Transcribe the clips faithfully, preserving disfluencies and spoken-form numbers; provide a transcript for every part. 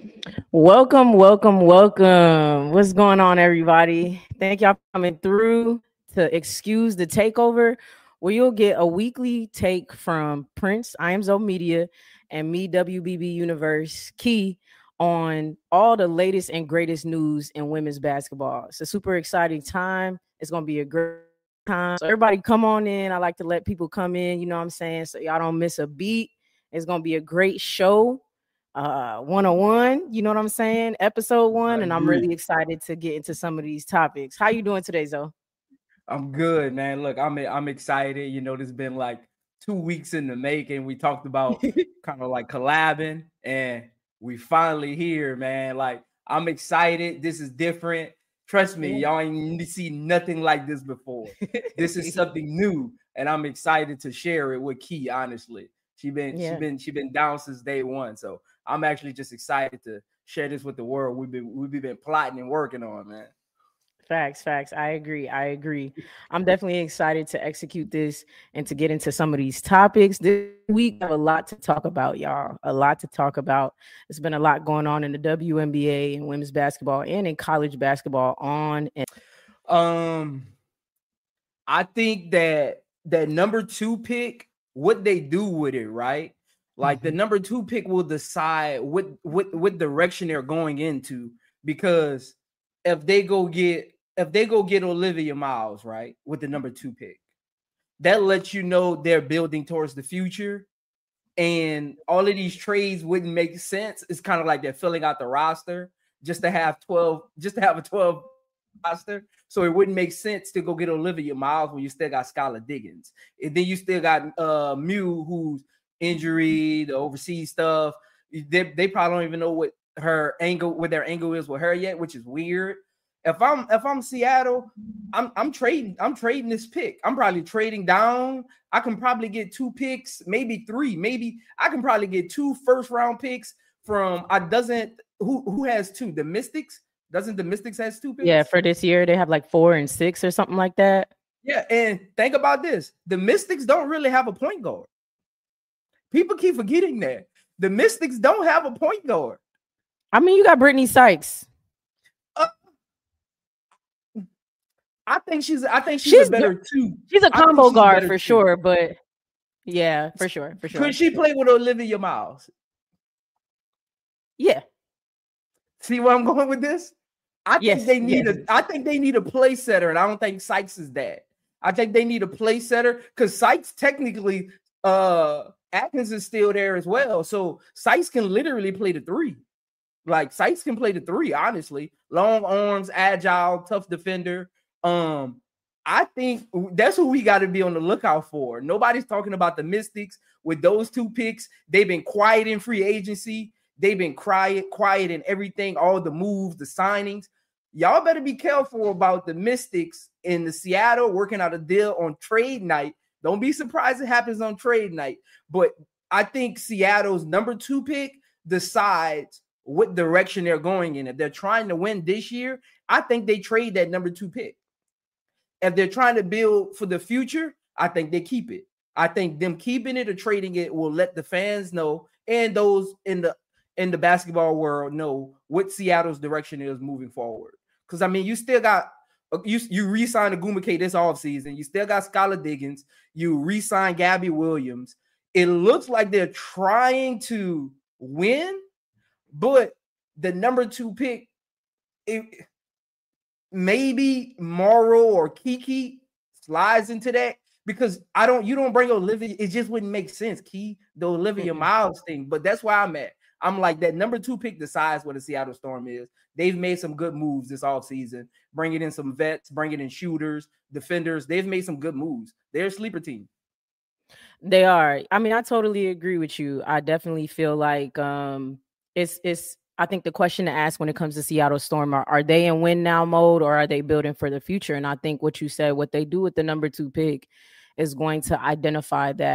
Welcome, welcome, welcome. What's going on, everybody? Thank y'all for coming through to Excuse the Takeover, where you'll get a weekly take from Prince, I Am Zo Media, and me, W B B Universe, Key, on all the latest and greatest news in women's basketball. It's a super exciting time. It's going to be a great time. So, everybody, come on in. I like to let people come in, you know what I'm saying? So, y'all don't miss a beat. It's going to be a great show uh one oh one, you know what I'm saying? Episode one, I and I'm agree. really excited to get into some of these topics. How you doing today, Zoe? I'm good, man. Look, I'm I'm excited. You know, there's been like two weeks in the making. We talked about kind of like collabing, and we finally here, man. Like, I'm excited. This is different. Trust me, Yeah. y'all ain't see nothing like this before. This is something new, and I'm excited to share it with Key. Honestly, she been she Yeah. been she been down since day one, so I'm actually just excited to share this with the world. We've been we've been plotting and working on, man. Facts, facts. I agree. I agree. I'm definitely excited to execute this and to get into some of these topics. This week, I have a lot to talk about, y'all. A lot to talk about. There's been a lot going on in the W N B A and women's basketball and in college basketball on and Um, I think that that number two pick, what they do with it, right? Like the Mhm. number two pick will decide what what what direction they're going into. Because if they go get if they go get Olivia Miles, right, with the number two pick, that lets you know they're building towards the future. And all of these trades wouldn't make sense. It's kind of like they're filling out the roster just to have twelve, just to have a twelve roster. So it wouldn't make sense to go get Olivia Miles when you still got Skylar Diggins. And then you still got uh Mew, who's injury, the overseas stuff. They, they probably don't even know what her angle, what their angle is with her yet, which is weird. If I'm if I'm Seattle, I'm I'm trading, I'm trading this pick. I'm probably trading down. I can probably get two picks, maybe three. Maybe I can probably get two first round picks from I doesn't who who has two? The Mystics? Doesn't the Mystics has two yeah, picks? for this year they have like four and six or something like that. Yeah, and think about this. The Mystics don't really have a point guard. People keep forgetting that. The Mystics don't have a point guard. I mean, you got Brittany Sykes. Uh, I think she's I think she's a She's good. better two. She's a I think combo she's a guard better for two. sure, but yeah, for sure, for sure, Could for she sure. play with Olivia Miles? Yeah, See where I'm going with this? I think yes, they need yes. a I think they need a play setter, and I don't think Sykes is that. I think they need a play setter because Sykes technically uh Atkins is still there as well. So Sykes can literally play the three. Like Sykes can play the three, honestly. Long arms, agile, tough defender. Um, I think that's who we got to be on the lookout for. Nobody's talking about the Mystics with those two picks. They've been quiet in free agency. They've been quiet, quiet in everything, all the moves, the signings. Y'all better be careful about the Mystics in the Seattle working out a deal on trade night. Don't be surprised it happens on trade night. But I think Seattle's number two pick decides what direction they're going in. If they're trying to win this year, I think they trade that number two pick. If they're trying to build for the future, I think they keep it. I think them keeping it or trading it will let the fans know and those in the in the basketball world know what Seattle's direction is moving forward. Because I mean, you still got you you re-signed Agumake this offseason. You still got Skylar Diggins. You re-signed Gabby Williams. It looks like they're trying to win, but the number two pick, it, maybe Morrow or Kiki slides into that because I don't, you don't bring Olivia. It just wouldn't make sense, Key, the Olivia Mm-mm. Miles thing. But that's where I'm at. I'm like that number two pick decides what the Seattle Storm is. They've made some good moves this offseason, bringing in some vets, bringing in shooters, defenders. They've made some good moves. They're a sleeper team. They are. I mean, I totally agree with you. I definitely feel like um it's it's I think the question to ask when it comes to Seattle Storm are, are they in win now mode or are they building for the future? And I think what you said, what they do with the number two pick is going to identify that.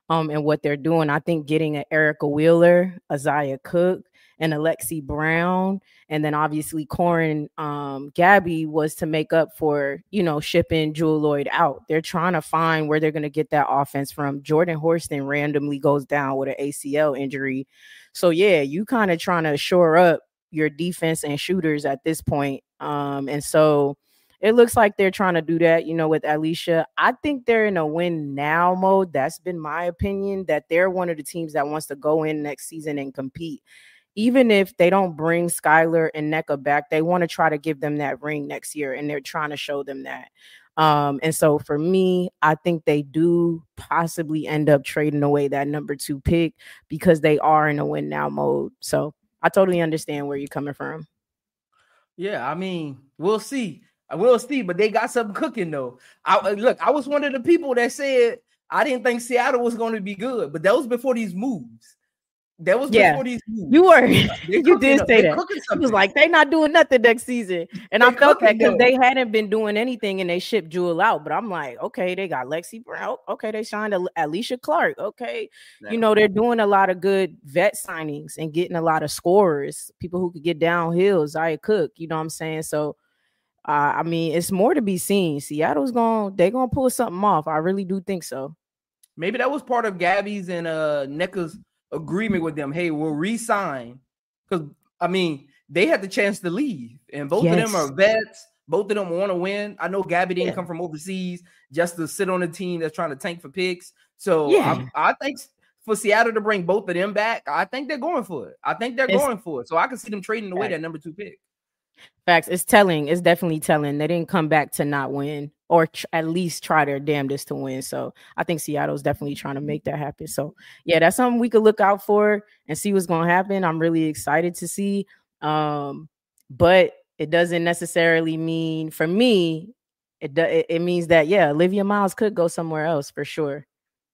um, and what they're doing. I think getting an Erica Wheeler, Isaiah Cook, and Alexi Brown, and then obviously Corin um, Gabby was to make up for, you know, shipping Jewel Lloyd out. They're trying to find where they're going to get that offense from. Jordan Horston randomly goes down with an A C L injury. So, yeah, you kind of trying to shore up your defense and shooters at this point. Um, and so it looks like they're trying to do that, you know, with Alicia. I think they're in a win now mode. That's been my opinion, that they're one of the teams that wants to go in next season and compete. Even if they don't bring Skylar and Nneka back, they want to try to give them that ring next year, and they're trying to show them that. Um, and so for me, I think they do possibly end up trading away that number two pick because they are in a win now mode. So I totally understand where you're coming from. Yeah, I mean, we'll see. I will see, but they got something cooking though. I look, I was one of the people that said I didn't think Seattle was going to be good, but that was before these moves. That was yeah. before these moves. You were, you did say that. It was like they not doing nothing next season, and they I felt that because they hadn't been doing anything, and they shipped Jewel out. But I'm like, okay, they got Lexi Brown. Okay, they signed Alicia Clark. Okay, yeah. you know they're doing a lot of good vet signings and getting a lot of scorers, people who could get downhill. Zaya Cook, you know what I'm saying? So, uh, I mean, it's more to be seen. Seattle's going, they're gonna pull something off. I really do think so. Maybe that was part of Gabby's and uh Nneka's agreement with them. Hey, we'll re-sign, because I mean they had the chance to leave, and both yes. of them are vets. Both of them want to win. I know Gabby didn't yeah. come from overseas just to sit on a team that's trying to tank for picks. So yeah. I, I think for Seattle to bring both of them back, I think they're going for it. I think they're it's, going for it. So I can see them trading away right. that number two pick. Facts. It's telling. It's definitely telling. They didn't come back to not win, or tr- at least try their damnedest to win. So I think Seattle's definitely trying to make that happen. So yeah, that's something we could look out for and see what's going to happen. I'm really excited to see. Um, but it doesn't necessarily mean, for me, it, it it means that, yeah, Olivia Miles could go somewhere else for sure.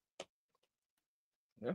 Yeah.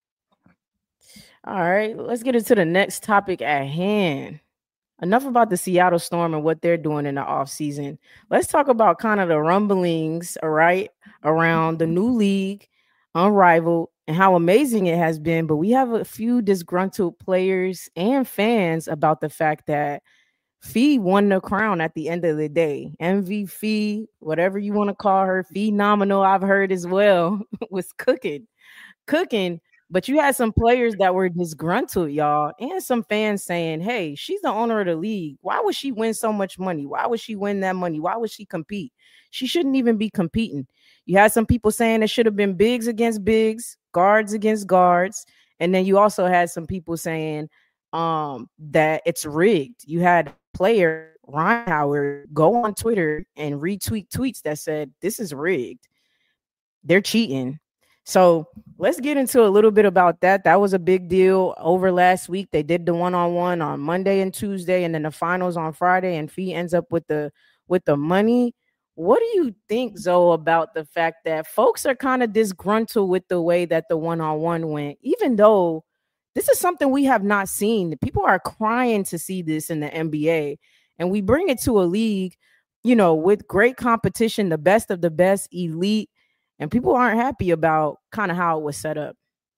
All right, let's get into the next topic at hand. Enough about the Seattle Storm and what they're doing in the offseason. Let's talk about kind of the rumblings, all right, around the new league, Unrivaled, and how amazing it has been. But we have a few disgruntled players and fans about the fact that Fee won the crown at the end of the day. M V P, whatever you want to call her, phenomenal, I've heard as well, was cooking. Cooking. But you had some players that were disgruntled, y'all, and some fans saying, hey, she's the owner of the league. Why would she win so much money? Why would she win that money? Why would she compete? She shouldn't even be competing. You had some people saying it should have been bigs against bigs, guards against guards. And then you also had some people saying um, that it's rigged. You had player Ryan Howard go on Twitter and retweet tweets that said, this is rigged. They're cheating. So let's get into a little bit about that. That was a big deal over last week. They did the one-on-one on Monday and Tuesday, and then the finals on Friday, and Fee ends up with the with the money. What do you think, Zoe, about the fact that folks are kind of disgruntled with the way that the one-on-one went, even though this is something we have not seen? People are crying to see this in the N B A, and we bring it to a league, you know, with great competition, the best of the best, elite. And people aren't happy about kind of how it was set up.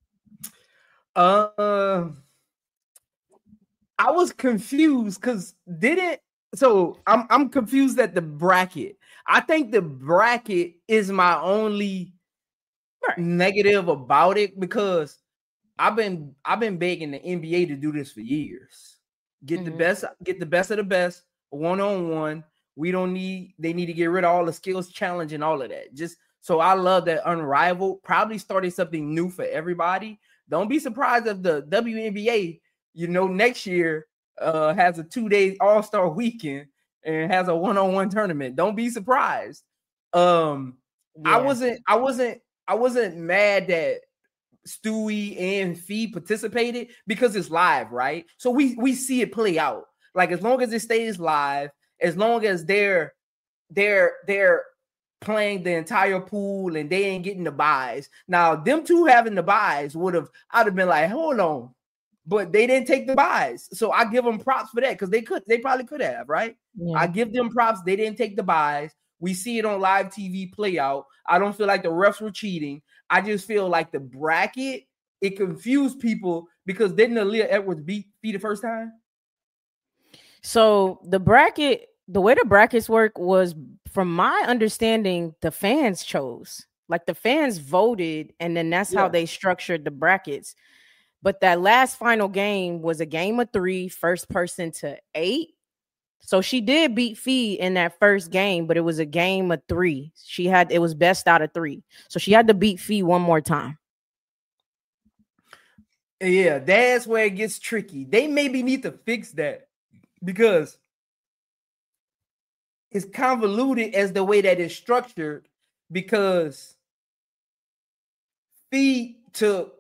Uh, I was confused because didn't so I'm I'm confused at the bracket. I think the bracket is my only right. negative about it, because I've been I've been begging the N B A to do this for years. Get mm-hmm. the best, get the best of the best, one on one. We don't need they need to get rid of all the skills challenge and all of that. Just So I love that Unrivaled probably started something new for everybody. Don't be surprised if the W N B A, you know, next year uh, has a two-day All-Star weekend and has a one-on-one tournament. Don't be surprised. Um, yeah. I wasn't, I wasn't, I wasn't mad that Stewie and Fee participated because it's live, right? So we we see it play out. Like, as long as it stays live, as long as they're they're they're playing the entire pool and they ain't getting the buys. Now, them two having the buys would have, I'd have been like, hold on. But they didn't take the buys. So I give them props for that, because they could, they probably could have, right? Yeah. I give them props. They didn't take the buys. We see it on live T V play out. I don't feel like the refs were cheating. I just feel like the bracket, it confused people because didn't Aaliyah Edwards beat Fee the first time? So the bracket, the way the brackets work was, from my understanding, the fans chose. Like the fans voted, and then that's yeah. how they structured the brackets. But that last final game was a game of three, first person to eight. So she did beat Fee in that first game, but it was a game of three. She had, it was best out of three. So she had to beat Fee one more time. Yeah, that's where it gets tricky. They maybe need to fix that because it's convoluted as the way that it's structured, because Fee took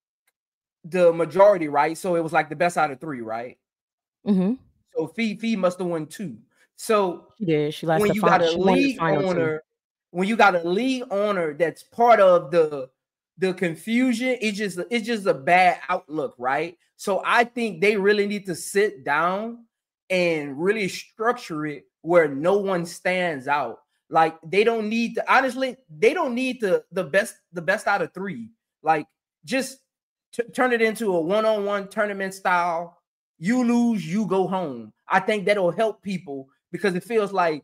the majority, right? So it was like the best out of three, right? Mm-hmm. So Fee Fee must have won two. So she did. She when you got a league owner, when you got a league owner that's part of the the confusion, it's just it's just a bad outlook, right? So I think they really need to sit down and really structure it where no one stands out. Like they don't need to, honestly, they don't need the the best the best out of three. Like just t- turn it into a one-on-one tournament style. You lose, you go home. I think that'll help people because it feels like,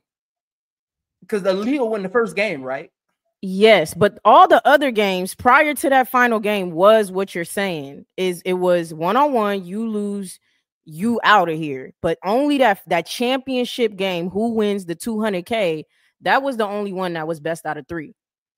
because the Aaliyah won the first game, right? Yes, but all the other games prior to that final game was what you're saying. Is it was one-on-one, you lose, you out of here. But only that that championship game, who wins the two hundred K, that was the only one that was best out of three.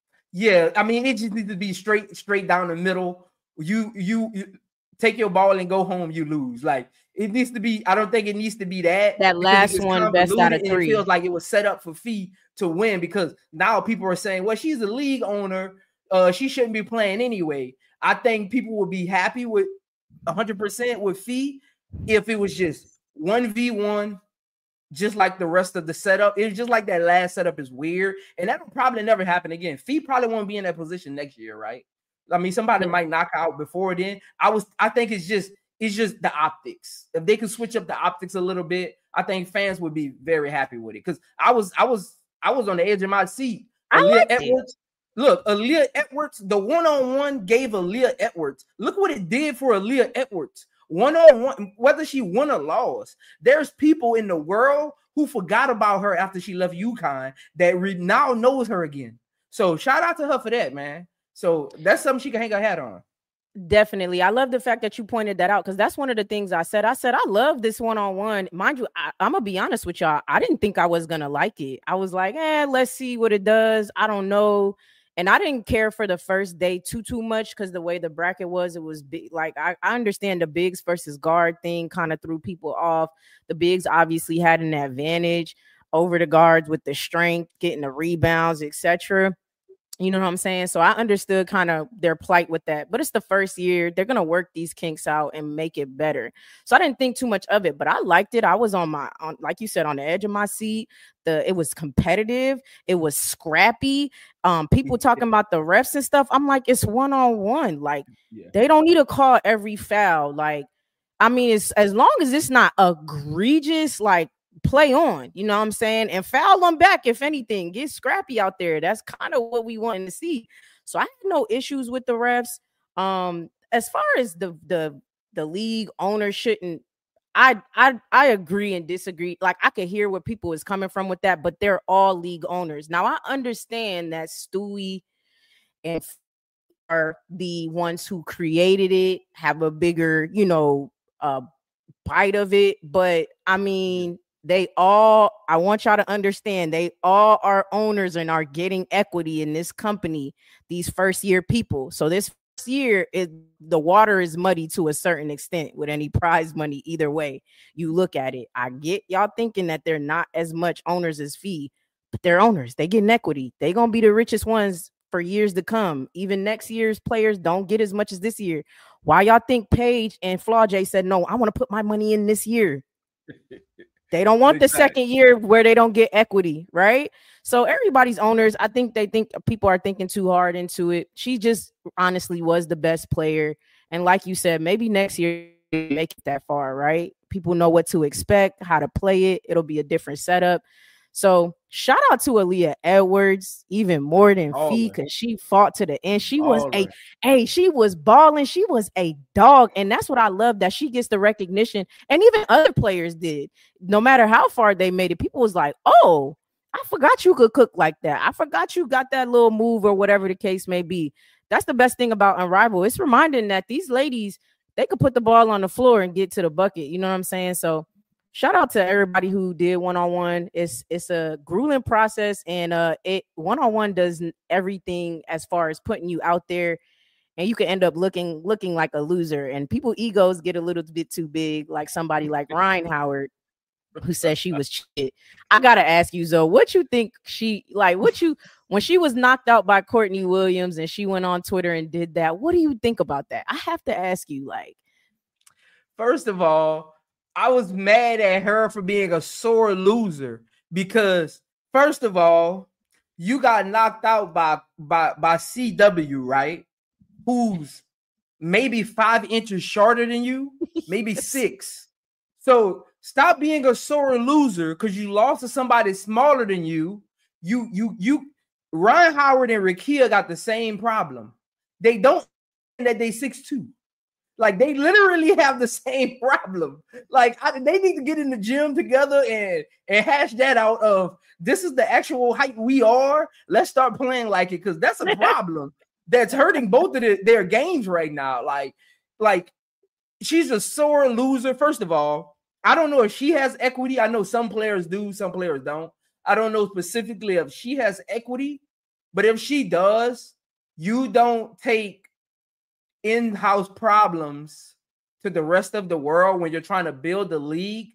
Yeah, I mean, it just needs to be straight, straight down the middle. You, you, you take your ball and go home, you lose. Like it needs to be. I don't think it needs to be that. That last one, best out of three. It feels like it was set up for Fee to win because now people are saying, well, she's a league owner. Uh, she shouldn't be playing anyway. I think people would be happy with one hundred percent with Fee if it was just one v one, just like the rest of the setup. It's just like that last setup is weird, and that'll probably never happen again. Fee probably won't be in that position next year, right? I mean, somebody might knock out before then. I was, I think it's just, it's just the optics. If they could switch up the optics a little bit, I think fans would be very happy with it. Because I was, I was, I was on the edge of my seat. I Aaliyah liked Edwards, it. Look, Aaliyah Edwards, the one-on-one gave Aaliyah Edwards. Look what it did for Aaliyah Edwards. One-on-one, whether she won or lost, there's people in the world who forgot about her after she left UConn that re- now knows her again. So shout out to her for that, man. So that's something she can hang her hat on. Definitely. I love the fact that you pointed that out because that's one of the things I said. I said, I love this one-on-one. Mind you, I, I'm going to be honest with y'all. I didn't think I was going to like it. I was like, eh, let's see what it does. I don't know. And I didn't care for the first day too, too much because the way the bracket was, it was big. Like, I, I understand the bigs versus guard thing kind of threw people off. The bigs obviously had an advantage over the guards with the strength, getting the rebounds, et cetera. You know what I'm saying? So I understood kind of their plight with that, but it's the first year. They're going to work these kinks out and make it better. So I didn't think too much of it, but I liked it. I was on my, on, like you said, on the edge of my seat. The, it was competitive. It was scrappy. Um, people talking about the refs and stuff. I'm like, it's one-on-one. Like yeah. They don't need to call every foul. Like, I mean, it's as long as it's not egregious, like, play on, you know what I'm saying, and foul them back if anything. Get scrappy out there. That's kind of what we want to see. So I have no issues with the refs. Um, as far as the the the league owner shouldn't, I I I agree and disagree. Like I could hear where people is coming from with that, but they're all league owners. Now I understand that Stewie and are the ones who created it, have a bigger, you know, uh bite of it, but I mean. They all, I want y'all to understand, they all are owners and are getting equity in this company, these first year people. So this first year, is the water is muddy to a certain extent with any prize money. Either way you look at it, I get y'all thinking that they're not as much owners as Fee, but they're owners. They get an equity. They're going to be the richest ones for years to come. Even next year's players don't get as much as this year. Why y'all think Paige and Flau'jae said, no, I want to put my money in this year? They don't want the second year where they don't get equity, right? So everybody's owners, I think they think people are thinking too hard into it. She just honestly was the best player. And like you said, maybe next year make it that far, right? People know what to expect, how to play it. It'll be a different setup. So shout out to Aaliyah Edwards, even more than Fee, Baller. because she fought to the end. She was a Baller. hey, she was balling. She was a dog, and that's what I love, that she gets the recognition, and even other players did. No matter how far they made it, people was like, "Oh, I forgot you could cook like that. I forgot you got that little move," or whatever the case may be. That's the best thing about Unrivaled. It's reminding that these ladies, they could put the ball on the floor and get to the bucket. You know what I'm saying? So shout out to everybody who did one-on-one. It's it's a grueling process, and uh it one-on-one does everything as far as putting you out there, and you can end up looking looking like a loser. And people egos get a little bit too big, like somebody like Ryan Howard, who says she was cheated. I gotta ask you, Zoe, what you think she like? What you when she was knocked out by Courtney Williams and she went on Twitter and did that? What do you think about that? I have to ask you, like, first of all, I was mad at her for being a sore loser because, first of all, you got knocked out by by by C W, right? Who's maybe five inches shorter than you, maybe six. So stop being a sore loser because you lost to somebody smaller than you. You, you, you. Ryan Howard and Rakia got the same problem. They don't that they six two. Like, they literally have the same problem. Like, I, they need to get in the gym together and, and hash that out of, this is the actual height we are. Let's start playing like it, because that's a problem that's hurting both of the, their games right now. Like, like she's a sore loser. First of all, I don't know if she has equity. I know some players do, some players don't. I don't know specifically if she has equity, but if she does, you don't take in-house problems to the rest of the world when you're trying to build the league.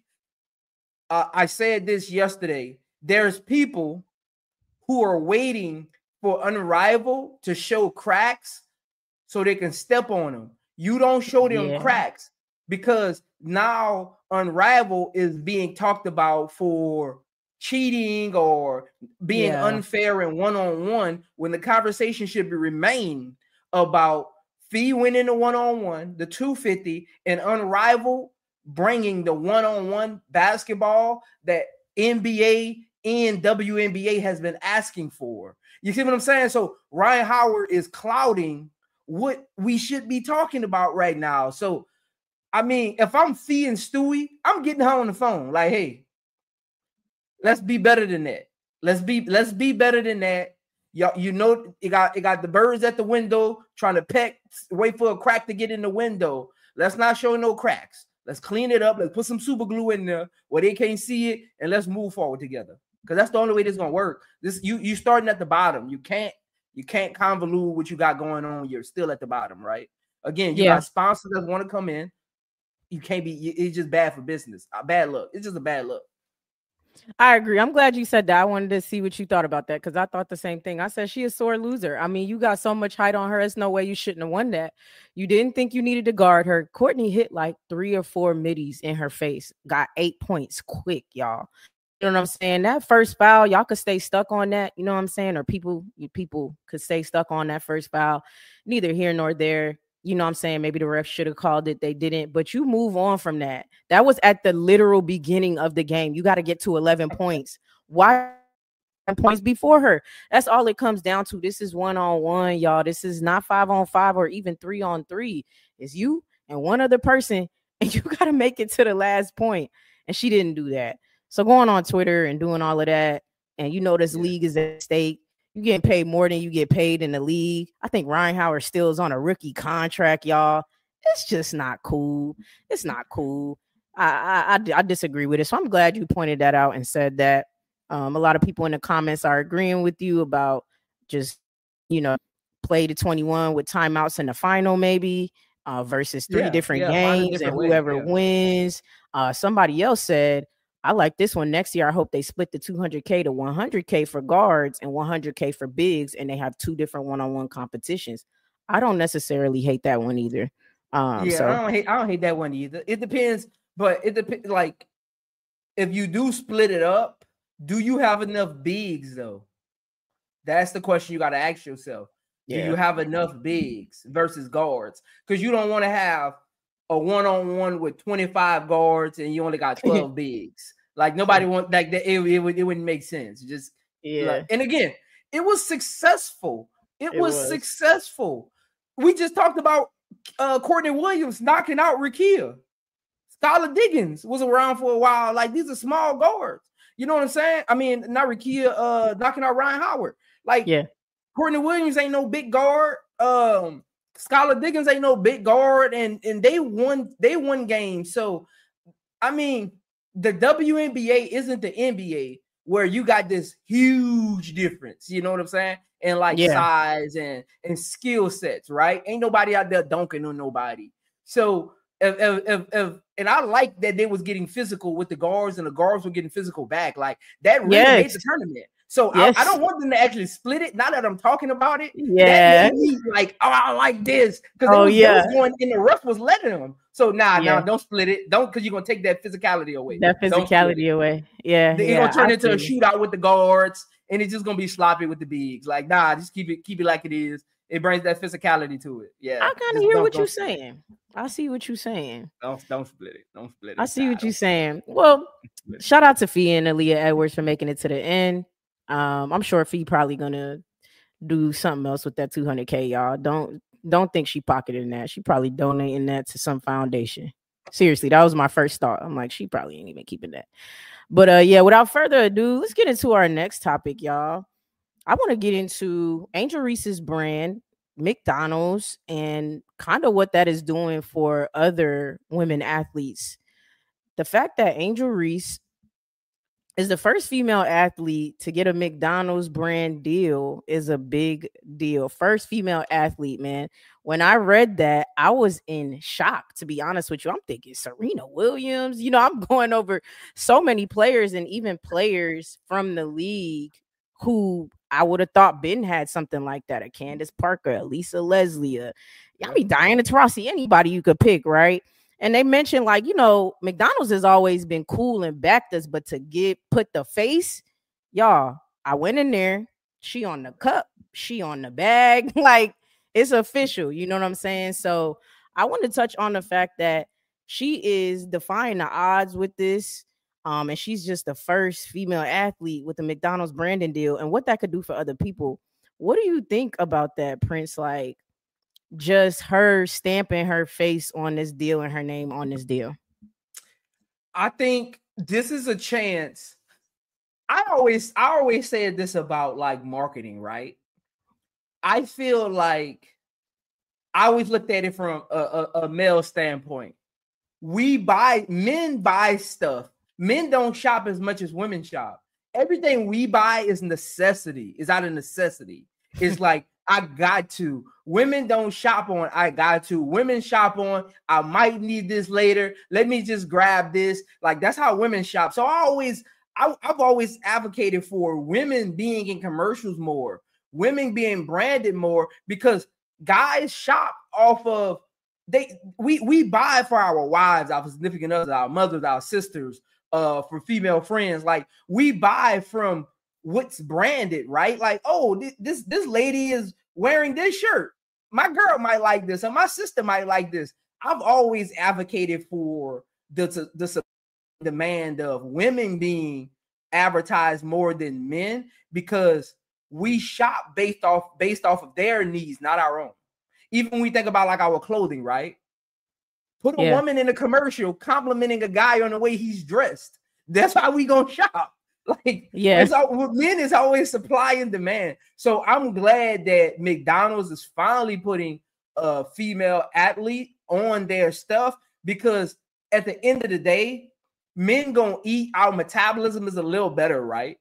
Uh, I said this yesterday. There's people who are waiting for Unrivaled to show cracks so they can step on them. You don't show them yeah. cracks, because now Unrivaled is being talked about for cheating or being yeah. unfair in one-on-one, when the conversation should be remain about Fee winning the one-on-one, the two fifty, and Unrivaled bringing the one-on-one basketball that N B A and W N B A has been asking for. You see what I'm saying? So Ryan Howard is clouding what we should be talking about right now. So, I mean, if I'm Fee and Stewie, I'm getting her on the phone. Like, hey, let's be better than that. Let's be, let's be better than that. Y'all, you know, it got it got the birds at the window trying to peck, wait for a crack to get in the window. Let's not show no cracks. Let's clean it up. Let's put some super glue in there where they can't see it, and let's move forward together. Because that's the only way this is gonna work. This you you starting at the bottom. You can't you can't convolute what you got going on. You're still at the bottom, right? Again, you yeah. got sponsors that want to come in. You can't be. It's just bad for business. Bad luck. It's just a bad look. I agree. I'm glad you said that. I wanted to see what you thought about that, because I thought the same thing. I said she is a sore loser. I mean, you got so much height on her. There's no way you shouldn't have won that. You didn't think you needed to guard her. Courtney hit like three or four middies in her face. Got eight points quick, y'all. You know what I'm saying? That first foul, y'all could stay stuck on that. You know what I'm saying? Or people, people could stay stuck on that first foul. Neither here nor there. You know what I'm saying? Maybe the ref should have called it. They didn't. But you move on from that. That was at the literal beginning of the game. You got to get to eleven points. Why points before her? That's all it comes down to. This is one-on-one, y'all. This is not five-on-five or even three-on-three. It's you and one other person, and you got to make it to the last point. And she didn't do that. So going on Twitter and doing all of that, and you know this league is at stake. You getting paid more than you get paid in the league. I think Ryan Howard still is on a rookie contract, y'all. It's just not cool. It's not cool. I, I, I disagree with it. So I'm glad you pointed that out and said that. Um, a lot of people in the comments are agreeing with you about just, you know, play to twenty-one with timeouts in the final, maybe uh, versus three yeah, different yeah, games different and whoever way, yeah. wins. Uh, somebody else said, I like this one. Next year, I hope they split the two hundred K to one hundred K for guards and one hundred K for bigs, and they have two different one-on-one competitions. I don't necessarily hate that one either. Um, yeah, so. I don't hate. I don't hate that one either. It depends, but it depends. Like, if you do split it up, do you have enough bigs though? That's the question you got to ask yourself. Yeah. Do you have enough bigs versus guards? Because you don't want to have a one-on-one with twenty-five guards and you only got twelve bigs. Like nobody want like that. It, it, would, it wouldn't make sense. Just yeah. Like, and again, it was successful. It, It was, was. successful. We just talked about uh, Courtney Williams knocking out Rikia. Skylar Diggins was around for a while. Like these are small guards. You know what I'm saying? I mean, not Rikia uh, knocking out Ryan Howard. Like Yeah. Courtney Williams ain't no big guard. Um, Skylar Diggins ain't no big guard, and and they won. They won games. So, I mean, the W N B A isn't the N B A where you got this huge difference. You know what I'm saying? And like Yeah. size and and skill sets, right? Ain't nobody out there dunking on nobody. So if, if, if, if and I like that they was getting physical with the guards and the guards were getting physical back. Like that really Yes. made the tournament. So Yes. I, I don't want them to actually split it. Now that I'm talking about it, Yeah. that made me like, oh, I like this because Oh, was, yeah. was going in the rough was letting them. So nah, Yeah. nah, don't split it. Don't because you're gonna take that physicality away. That Don't split it. physicality away. Yeah. It's yeah, gonna turn I into a see. shootout with the guards, and it's just gonna be sloppy with the bigs. Like, nah, just keep it, keep it like it is. It brings that physicality to it. Yeah, I kind of just hear don't- what don't you're split it. saying. I see what you're saying. Don't don't split it. Don't split it. I see Nah, what you're don't saying. Well, split it. shout out to Fee and Aaliyah Edwards for making it to the end. Um, I'm sure Fee probably gonna do something else with that two hundred K, y'all. Don't don't think she pocketing that. She probably donating that to some foundation. Seriously, that was my first thought. I'm like, she probably ain't even keeping that. But uh, yeah, without further ado, let's get into our next topic, y'all. I want to get into Angel Reese's brand, McDonald's, and kind of what that is doing for other women athletes. The fact that Angel Reese is the first female athlete to get a McDonald's brand deal is a big deal. First female athlete, man. When I read that, I was in shock, to be honest with you. I'm thinking Serena Williams. You know, I'm going over so many players and even players from the league who I would have thought Ben had something like that. A Candace Parker, a Lisa Leslie, a, I mean, Diana Taurasi, anybody you could pick, right? And they mentioned, like, you know, McDonald's has always been cool and backed us, but to get put the face, y'all, I went in there, she on the cup, she on the bag, like it's official, you know what I'm saying? So I want to touch on the fact that she is defying the odds with this. Um, and she's just the first female athlete with the McDonald's branding deal and what that could do for other people. What do you think about that, Prince? Like, just her stamping her face on this deal and her name on this deal. I think this is a chance. I always, I always said this about like marketing, right? I feel like I always looked at it from a, a, a male standpoint. We buy, men buy stuff. Men don't shop as much as women shop. Everything we buy is necessity, is out of necessity. It's like, I got to. Women don't shop on, I got to. Women shop on, I might need this later. Let me just grab this. Like, that's how women shop. So I always, I, I've always advocated for women being in commercials more, women being branded more, because guys shop off of, they we we buy for our wives, our significant others, our mothers, our sisters, uh, for female friends. Like, we buy from what's branded, right? Like, oh, this, this this lady is wearing this shirt. My girl might like this, and my sister might like this. I've always advocated for the the demand of women being advertised more than men, because we shop based off based off of their needs, not our own. Even when we think about like our clothing, right? Put a Yeah. woman in a commercial complimenting a guy on the way he's dressed. That's how we gonna shop. Like, Yeah. it's all, with men is always supply and demand. So I'm glad that McDonald's is finally putting a female athlete on their stuff, because at the end of the day, men gonna eat. Our metabolism is a little better, right?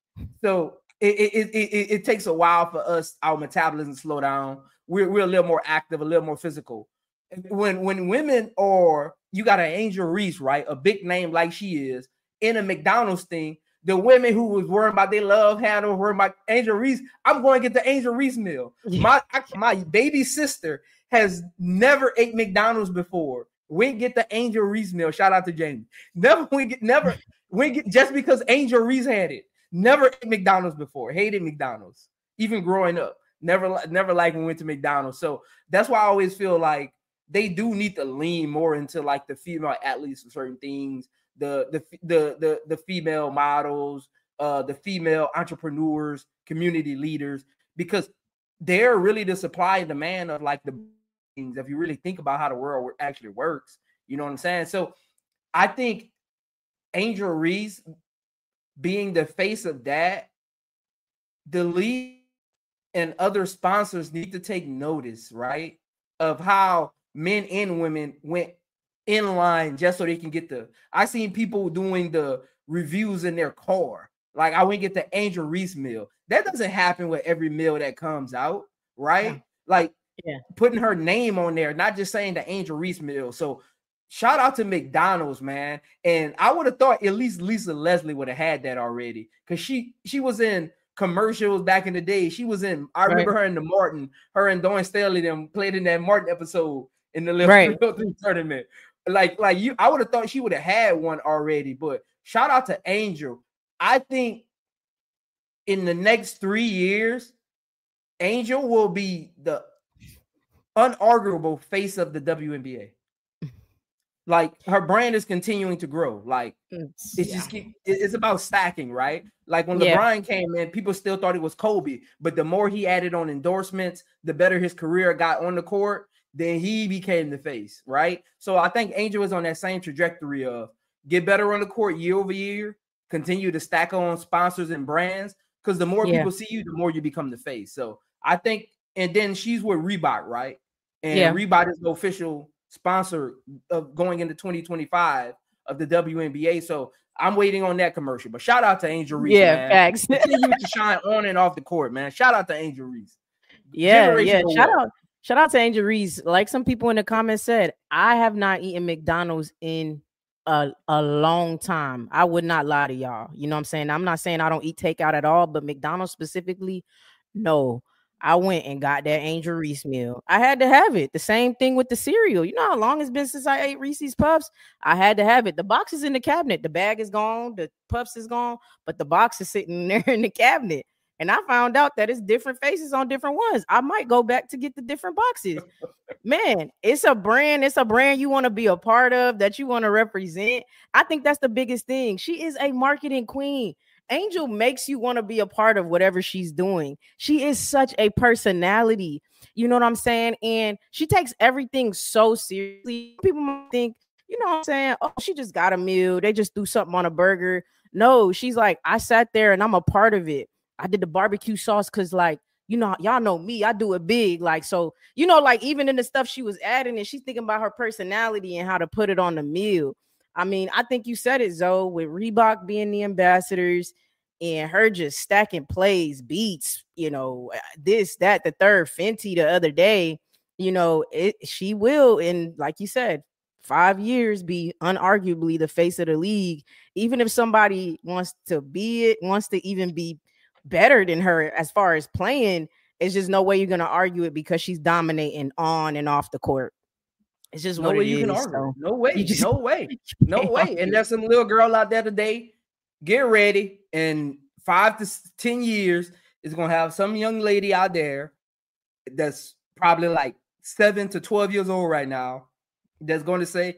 So it it, it, it, it takes a while for us, our metabolism to slow down. We're, we're a little more active, a little more physical. And when when women are, you got an Angel Reese, right? A big name like she is in a McDonald's thing. The women who was worrying about their love handle, worrying about Angel Reese, I'm going to get the Angel Reese meal. My I, my baby sister has never ate McDonald's before. We get the Angel Reese meal. Shout out to Jamie. Never we get never we get just because Angel Reese had it. Never ate McDonald's before. Hated McDonald's even growing up. Never never like when we went to McDonald's. So that's why I always feel like they do need to lean more into like the female athletes for certain things. the the the the, the female models, uh, the female entrepreneurs, community leaders, because they're really the supply and demand of like the things. If you really think about how the world actually works, you know what I'm saying? So I think Angel Reese being the face of that, the league and other sponsors need to take notice, right, of how men and women went in line just so they can get the. I seen people doing the reviews in their car. Like, I went get the Angel Reese meal. That doesn't happen with every meal that comes out, right? Yeah. Like, yeah. putting her name on there, not just saying the Angel Reese meal. So shout out to McDonald's, man. And I would have thought at least Lisa Leslie would have had that already, because she she was in commercials back in the day. She was in, I remember right. her in the Martin, her and Dawn Staley them played in that Martin episode in the Little right. tournament. Like, like you, I would have thought she would have had one already. But shout out to Angel. I think in the next three years, Angel will be the unarguable face of the W N B A. Like, her brand is continuing to grow. Like, it's yeah. just it's about stacking, right? Like, when yeah. LeBron came in, people still thought it was Kobe, but the more he added on endorsements, the better his career got on the court. Then he became the face, right? So I think Angel is on that same trajectory of get better on the court year over year, continue to stack on sponsors and brands, because the more yeah. people see you, the more you become the face. So I think, and then she's with Reebok, right? And yeah. Reebok is the official sponsor of going into twenty twenty-five of the W N B A. So I'm waiting on that commercial. But shout out to Angel Reese. Yeah, man. facts. Continue to shine on and off the court, man. Shout out to Angel Reese. Yeah, yeah. Shout out, shout out to Angel Reese. Like some people in the comments said, I have not eaten McDonald's in a, a long time. I would not lie to y'all. You know what I'm saying? I'm not saying I don't eat takeout at all, but McDonald's specifically, no. I went and got that Angel Reese meal. I had to have it. The same thing with the cereal. You know how long it's been since I ate Reese's Puffs? I had to have it. The box is in the cabinet. The bag is gone. The Puffs is gone. But the box is sitting there in the cabinet. And I found out that it's different faces on different ones. I might go back to get the different boxes. Man, it's a brand. It's a brand you want to be a part of, that you want to represent. I think that's the biggest thing. She is a marketing queen. Angel makes you want to be a part of whatever she's doing. She is such a personality. You know what I'm saying? And she takes everything so seriously. People might think, you know what I'm saying? Oh, she just got a meal. They just threw something on a burger. No, she's like, I sat there and I'm a part of it. I did the barbecue sauce because, like, you know, y'all know me. I do it big. Like, so, you know, like, even in the stuff she was adding, and she's thinking about her personality and how to put it on the meal. I mean, I think you said it, Zoe, with Reebok being the ambassadors and her just stacking plays, beats, you know, this, that, the third, Fenty the other day, you know, it, she will, in, like you said, five years be unarguably the face of the league. Even if somebody wants to be it, wants to even be better than her as far as playing, it's just no way you're going to argue it because she's dominating on and off the court. It's just no what way it you is, can argue. So. No way. Just, no way. No way. And there's some little girl out there today. Get ready. In five to ten years, is going to have some young lady out there that's probably like seven to twelve years old right now that's going to say,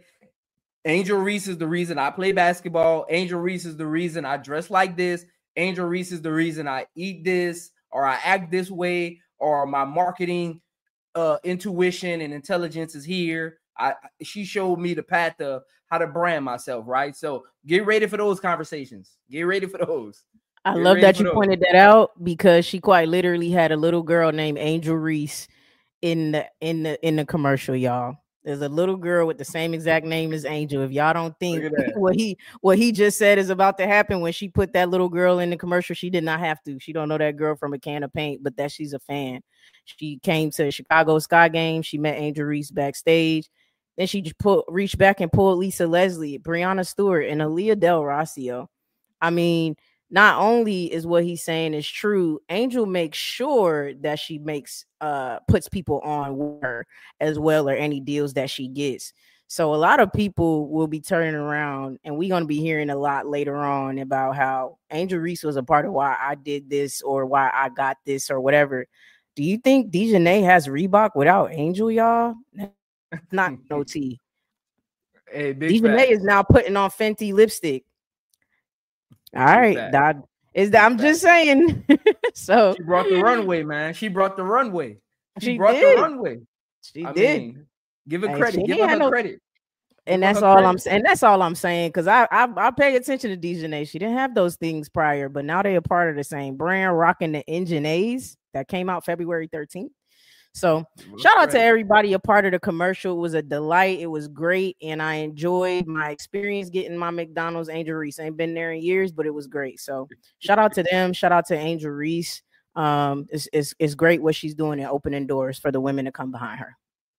Angel Reese is the reason I play basketball. Angel Reese is the reason I dress like this. Angel Reese is the reason I eat this, or I act this way, or my marketing uh, intuition and intelligence is here. I, she showed me the path of how to brand myself, right? So get ready for those conversations. Get ready for those. I get love that you those. pointed that out, because she quite literally had a little girl named Angel Reese in the in the in the commercial, y'all. There's a little girl with the same exact name as Angel. If y'all don't think what he what he just said is about to happen when she put that little girl in the commercial, she did not have to. She don't know that girl from a can of paint, but that she's a fan. She came to Chicago Sky game. She met Angel Reese backstage. Then she just put reached back and pulled Lisa Leslie, Breanna Stewart, and Aaliyah Del Rossio. I mean, not only is what he's saying is true, Angel makes sure that she makes uh puts people on with her as well, or any deals that she gets. So a lot of people will be turning around, and we're going to be hearing a lot later on about how Angel Reese was a part of why I did this, or why I got this, or whatever. Do you think Dejanay has Reebok without Angel, y'all? Not no tea. Hey, big DiJonai is now putting on Fenty lipstick. All big right, that is that. I'm fact. just saying. So she brought the runway, man. She brought the runway. She, she brought did. the runway. She I did. Mean, give her credit. Give her, her no, credit. And that's all credit. I'm saying. And that's all I'm saying. Because I, I I pay attention to DiJonai. She didn't have those things prior, but now they are part of the same brand, rocking the Engine A's that came out February thirteenth. So well, shout out right. to everybody a part of the commercial. It was a delight. It was great. And I enjoyed my experience getting my McDonald's Angel Reese. I ain't been there in years, but it was great. So shout out to them. Shout out to Angel Reese. Um, it's, it's, it's great what she's doing and opening doors for the women to come behind her.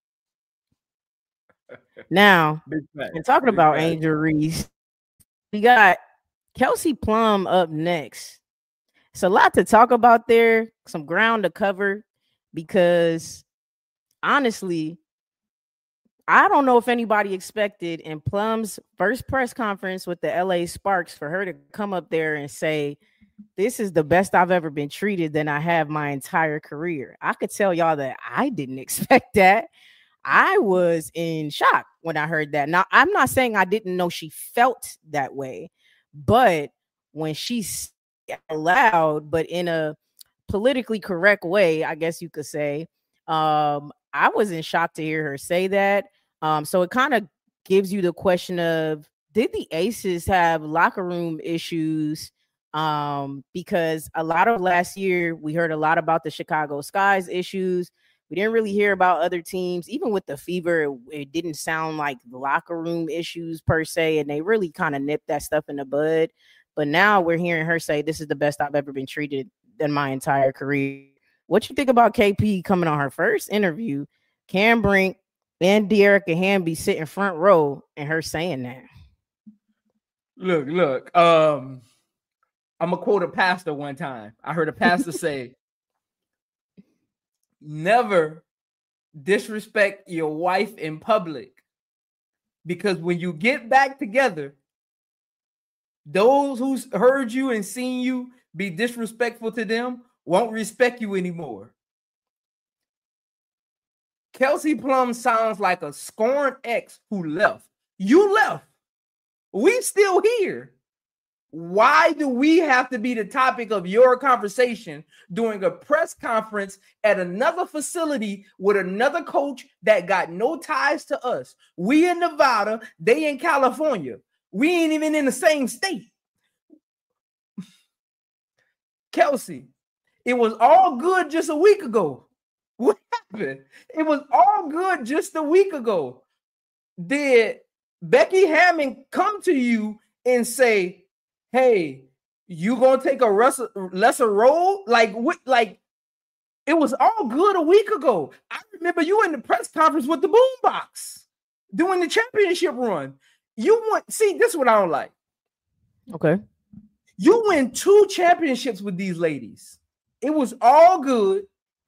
Now, and talking Big about fact. Angel Reese, we got Kelsey Plum up next. It's a lot to talk about there, some ground to cover. Because honestly, I don't know if anybody expected in Plum's first press conference with the L A Sparks for her to come up there and say, this is the best I've ever been treated than I have my entire career. I could tell y'all that I didn't expect that. I was in shock when I heard that. Now, I'm not saying I didn't know she felt that way, but when she said it aloud, but in a politically correct way, I guess you could say, um, I was in shock to hear her say that. Um, so it kind of gives you the question of, did the Aces have locker room issues? Um, because a lot of last year, we heard a lot about the Chicago Skies issues. We didn't really hear about other teams. Even with the Fever, it, it didn't sound like locker room issues per se, and they really kind of nipped that stuff in the bud. But now we're hearing her say, this is the best I've ever been treated in my entire career. What you think about K P coming on her first interview, Cam Brink and De'Arica Hamby sitting front row and her saying that? Look, look, um, I'm gonna quote a pastor one time. I heard a pastor say, never disrespect your wife in public, because when you get back together, those who's heard you and seen you be disrespectful to them won't respect you anymore. Kelsey Plum sounds like a scorned ex who left. You left. We still here. Why do we have to be the topic of your conversation during a press conference at another facility with another coach that got no ties to us? We in Nevada, they in California. We ain't even in the same state. Kelsey, it was all good just a week ago. What happened? It was all good just a week ago. Did Becky Hammon come to you and say, hey, you gonna take a lesser, lesser role? Like, what? Like, it was all good a week ago. I remember you in the press conference with the boombox doing the championship run. You want, see, this is what I don't like. Okay. You win two championships with these ladies. It was all good.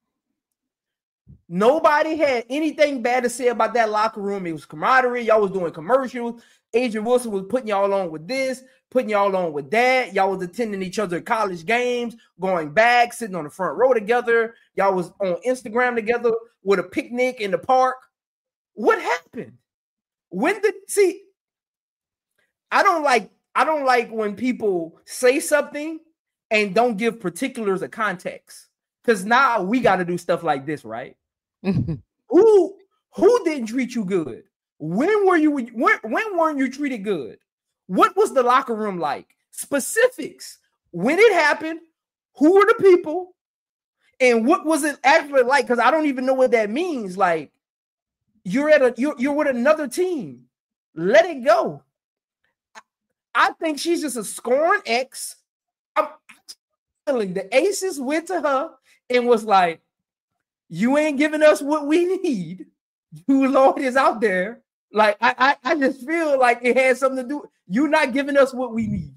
Nobody had anything bad to say about that locker room. It was camaraderie. Y'all was doing commercials. Adrian Wilson was putting y'all on with this, putting y'all on with that. Y'all was attending each other at college games, going back, sitting on the front row together. Y'all was on Instagram together with a picnic in the park. What happened? When did, see, I don't like, I don't like when people say something and don't give particulars of context. Because now we got to do stuff like this, right? who who didn't treat you good? When were you when, when weren't you treated good? What was the locker room like? Specifics. When it happened, who were the people? And what was it actually like? Because I don't even know what that means. Like, you're at a you're, you're with another team. Let it go. I think she's just a scorned ex. I'm feeling the Aces went to her and was like, you ain't giving us what we need. You Lord is out there. Like, I, I, I just feel like it had something to do. You're not giving us what we need.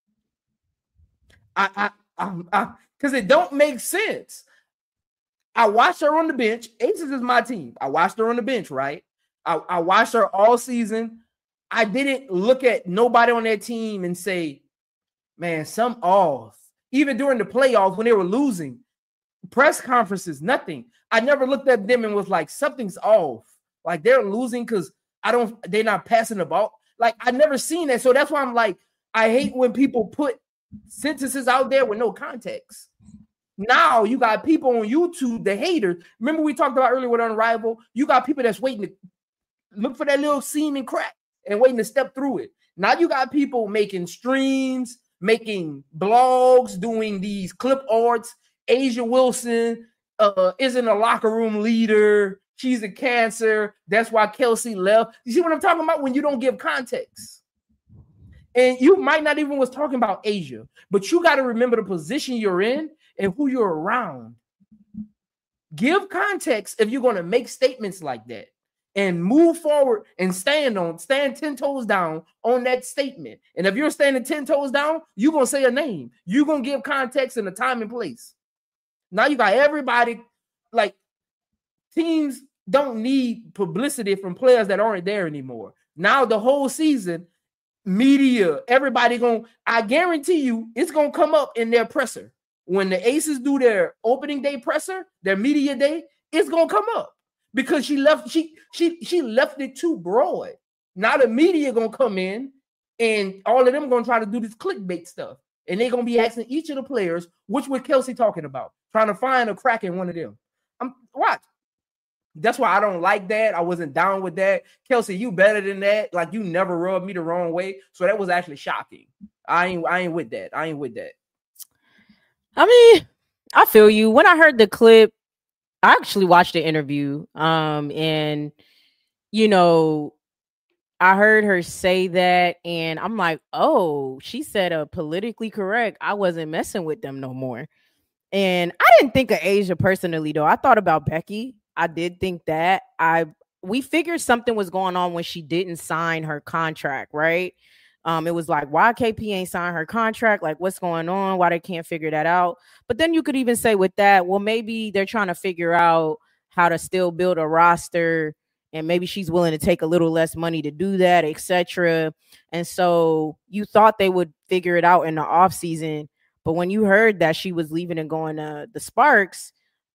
I, I, I, because it don't make sense. I watched her on the bench. Aces is my team. I watched her on the bench, right? I, I watched her all season. I didn't look at nobody on that team and say, man, some off. Even during the playoffs when they were losing, press conferences, nothing. I never looked at them and was like, something's off. Like, they're losing because I don't. They're not passing the ball. Like I never seen that. So that's why I'm like, I hate when people put sentences out there with no context. Now you got people on YouTube, the haters. Remember we talked about earlier with Unrivaled. You got people that's waiting to look for that little seam and crack and waiting to step through it. Now you got people making streams, making blogs, doing these clip arts. A'ja Wilson uh, isn't a locker room leader. She's a cancer. That's why Kelsey left. You see what I'm talking about? When you don't give context. And you might not even was talking about A'ja, but you got to remember the position you're in and who you're around. Give context if you're going to make statements like that. And move forward and stand on, stand ten toes down on that statement. And if you're standing ten toes down, you're going to say a name. You're going to give context and a time and place. Now you got everybody, like teams don't need publicity from players that aren't there anymore. Now the whole season, media, everybody going, I guarantee you it's going to come up in their presser. When the Aces do their opening day presser, their media day, it's going to come up. Because she left, she she she left it too broad. Now the media gonna come in, and all of them gonna try to do this clickbait stuff, and they're gonna be asking each of the players, which was Kelsey talking about, trying to find a crack in one of them. I'm watch. That's why I don't like that. I wasn't down with that. Kelsey, you better than that. Like you never rubbed me the wrong way, so that was actually shocking. I ain't I ain't with that. I ain't with that. I mean, I feel you. When I heard the clip, I actually watched the interview, um, and, you know, I heard her say that, and I'm like, oh, she said a uh, politically correct. I wasn't messing with them no more. And I didn't think of A'ja personally, though. I thought about Becky. I did think that. I we figured something was going on when she didn't sign her contract, right? Um, it was like, why K P ain't signed her contract? Like, what's going on? Why they can't figure that out? But then you could even say with that, well, maybe they're trying to figure out how to still build a roster, and maybe she's willing to take a little less money to do that, et cetera. And so you thought they would figure it out in the offseason. But when you heard that she was leaving and going to the Sparks,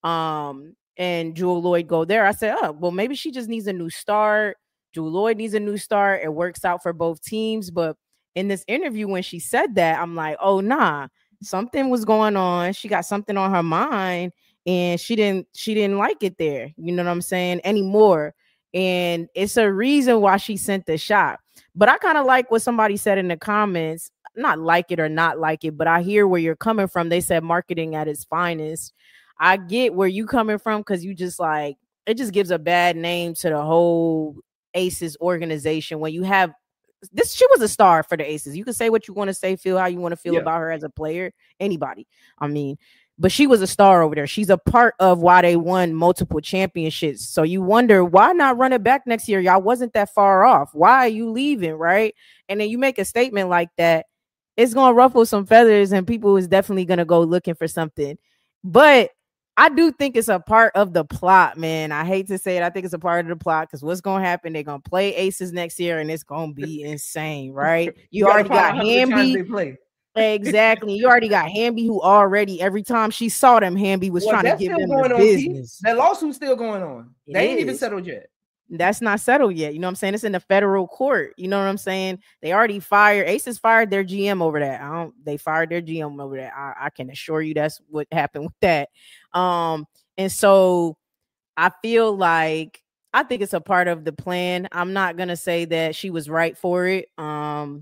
um, and Jewell Loyd go there, I said, oh, well, maybe she just needs a new start. Jewell Loyd needs a new start. It works out for both teams. But in this interview, when she said that, I'm like, oh, nah, something was going on. She got something on her mind, and she didn't she didn't like it there. You know what I'm saying? Anymore. And it's a reason why she sent the shot. But I kind of like what somebody said in the comments. Not like it or not like it, but I hear where you're coming from. They said marketing at its finest. I get where you coming from, because you just like, it just gives a bad name to the whole Aces organization when you have this. She was a star for the Aces. You can say what you want to say, feel how you want to feel yeah. about her as a player, anybody. I mean, but she was a star over there. She's a part of why they won multiple championships. So you wonder, why not run it back next year? Y'all wasn't that far off. Why are you leaving, right? And then you make a statement like that, it's going to ruffle some feathers, and people is definitely going to go looking for something. But I do think it's a part of the plot, man. I hate to say it. I think it's a part of the plot, because what's going to happen, they're going to play Aces next year, and it's going to be insane, right? You, you already got Hamby. Exactly. You already got Hamby, who already, every time she saw them, Hamby was well, trying to give them the on, business. That lawsuit's still going on. It they is. ain't even settled yet. That's not settled yet. You know what I'm saying? It's in the federal court. You know what I'm saying? They already fired, Aces fired their G M over that. I don't, they fired their G M over that. I, I can assure you that's what happened with that. Um, and so I feel like, I think it's a part of the plan. I'm not going to say that she was right for it. Um,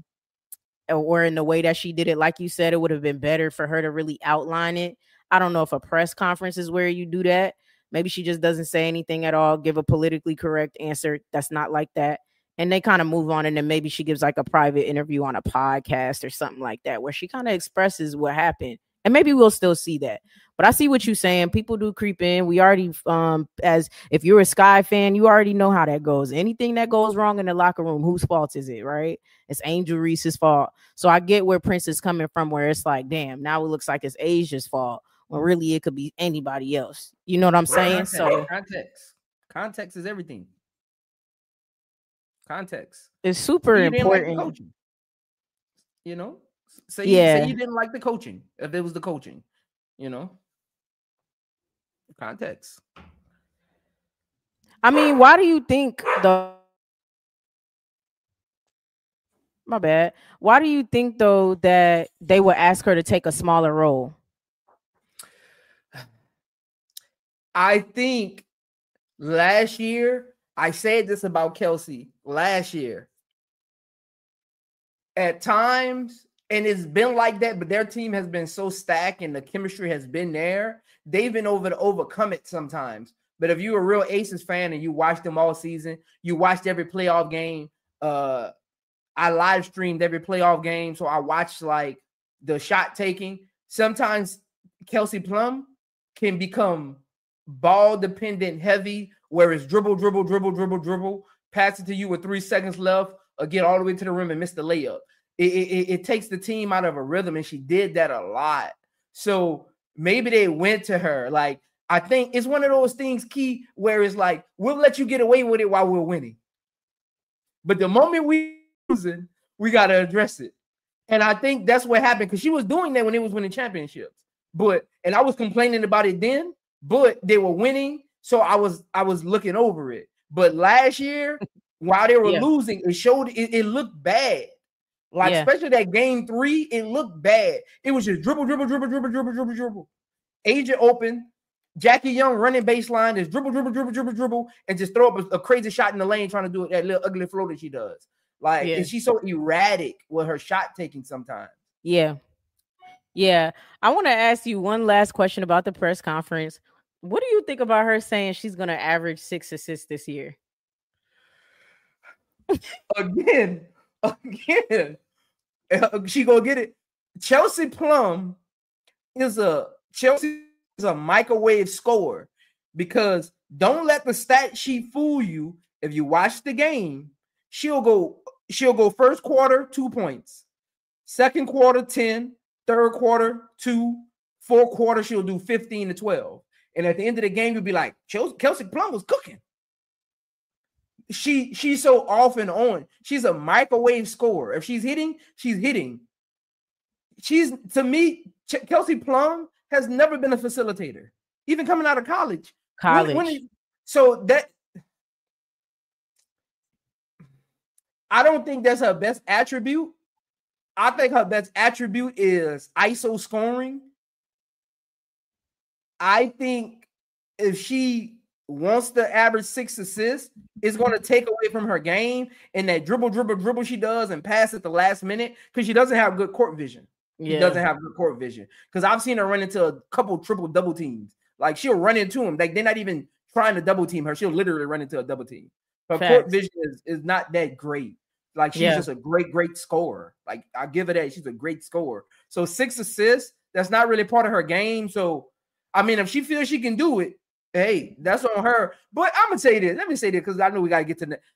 or in the way that she did it. Like you said, it would have been better for her to really outline it. I don't know if a press conference is where you do that. Maybe she just doesn't say anything at all, give a politically correct answer that's not like that, and they kind of move on, and then maybe she gives like a private interview on a podcast or something like that, where she kind of expresses what happened, and maybe we'll still see that. But I see what you're saying. People do creep in. We already, um, as if you're a Sky fan, you already know how that goes. Anything that goes wrong in the locker room, whose fault is it, right? It's Angel Reese's fault. So I get where Prince is coming from, where it's like, damn, now it looks like it's A'ja's fault, when really it could be anybody else. You know what I'm saying? Context, so context, context is everything. Context. It's super you important. Like coaching. You know, say, yeah. say you didn't like the coaching. If it was the coaching, you know, context. I mean, why do you think the My bad. Why do you think though that they would ask her to take a smaller role? I think last year, I said this about Kelsey last year. At times, and it's been like that, but their team has been so stacked and the chemistry has been there. They've been able to overcome it sometimes. But if you're a real Aces fan and you watched them all season, you watched every playoff game. Uh, I live streamed every playoff game, so I watched like the shot taking. Sometimes Kelsey Plum can become ball dependent heavy, where it's dribble, dribble, dribble, dribble, dribble, pass it to you with three seconds left, or get all the way to the rim and miss the layup. It, it, it takes the team out of a rhythm, and she did that a lot. So maybe they went to her. Like, I think it's one of those things, Key, where it's like, we'll let you get away with it while we're winning. But the moment we losing, we got to address it. And I think that's what happened, because she was doing that when it was winning championships. But, and I was complaining about it then, but they were winning, so I was I was looking over it. But last year, while they were yeah. losing, it showed it, it looked bad. Like yeah. especially that game three, it looked bad. It was just dribble, dribble, dribble, dribble, dribble, dribble, dribble. Agent open, Jackie Young running baseline, is dribble, dribble, dribble, dribble, dribble, and just throw up a, a crazy shot in the lane, trying to do it, that little ugly flow that she does. Like, yeah. and she's so erratic with her shot taking sometimes. Yeah. Yeah. I want to ask you one last question about the press conference. What do you think about her saying she's going to average six assists this year? Again, again, she gonna get it. Chelsea Plum is a Chelsea is a microwave scorer, because don't let the stat sheet fool you. If you watch the game, she'll go she'll go first quarter two points, second quarter ten, third quarter two, fourth quarter she'll do fifteen to twelve. And at the end of the game, you'll be like, Kelsey Plum was cooking. She she's so off and on. She's a microwave scorer. If she's hitting, she's hitting. She's, to me, Ch- Kelsey Plum has never been a facilitator, even coming out of college. College. When, when it, so that I don't think that's her best attribute. I think her best attribute is I S O scoring. I think if she wants to average six assists, it's going to take away from her game and that dribble, dribble, dribble she does and pass at the last minute, because she doesn't have good court vision. Yeah. She doesn't have good court vision, because I've seen her run into a couple triple double teams. Like, she'll run into them. Like, they're not even trying to double team her. She'll literally run into a double team. Her Facts. Court vision is, is not that great. Like, she's yeah. just a great, great scorer. Like, I give her that. She's a great scorer. So six assists, that's not really part of her game. So, I mean, if she feels she can do it, hey, that's on her. But I'm going to say this. Let me say this, because I know we got to get to that.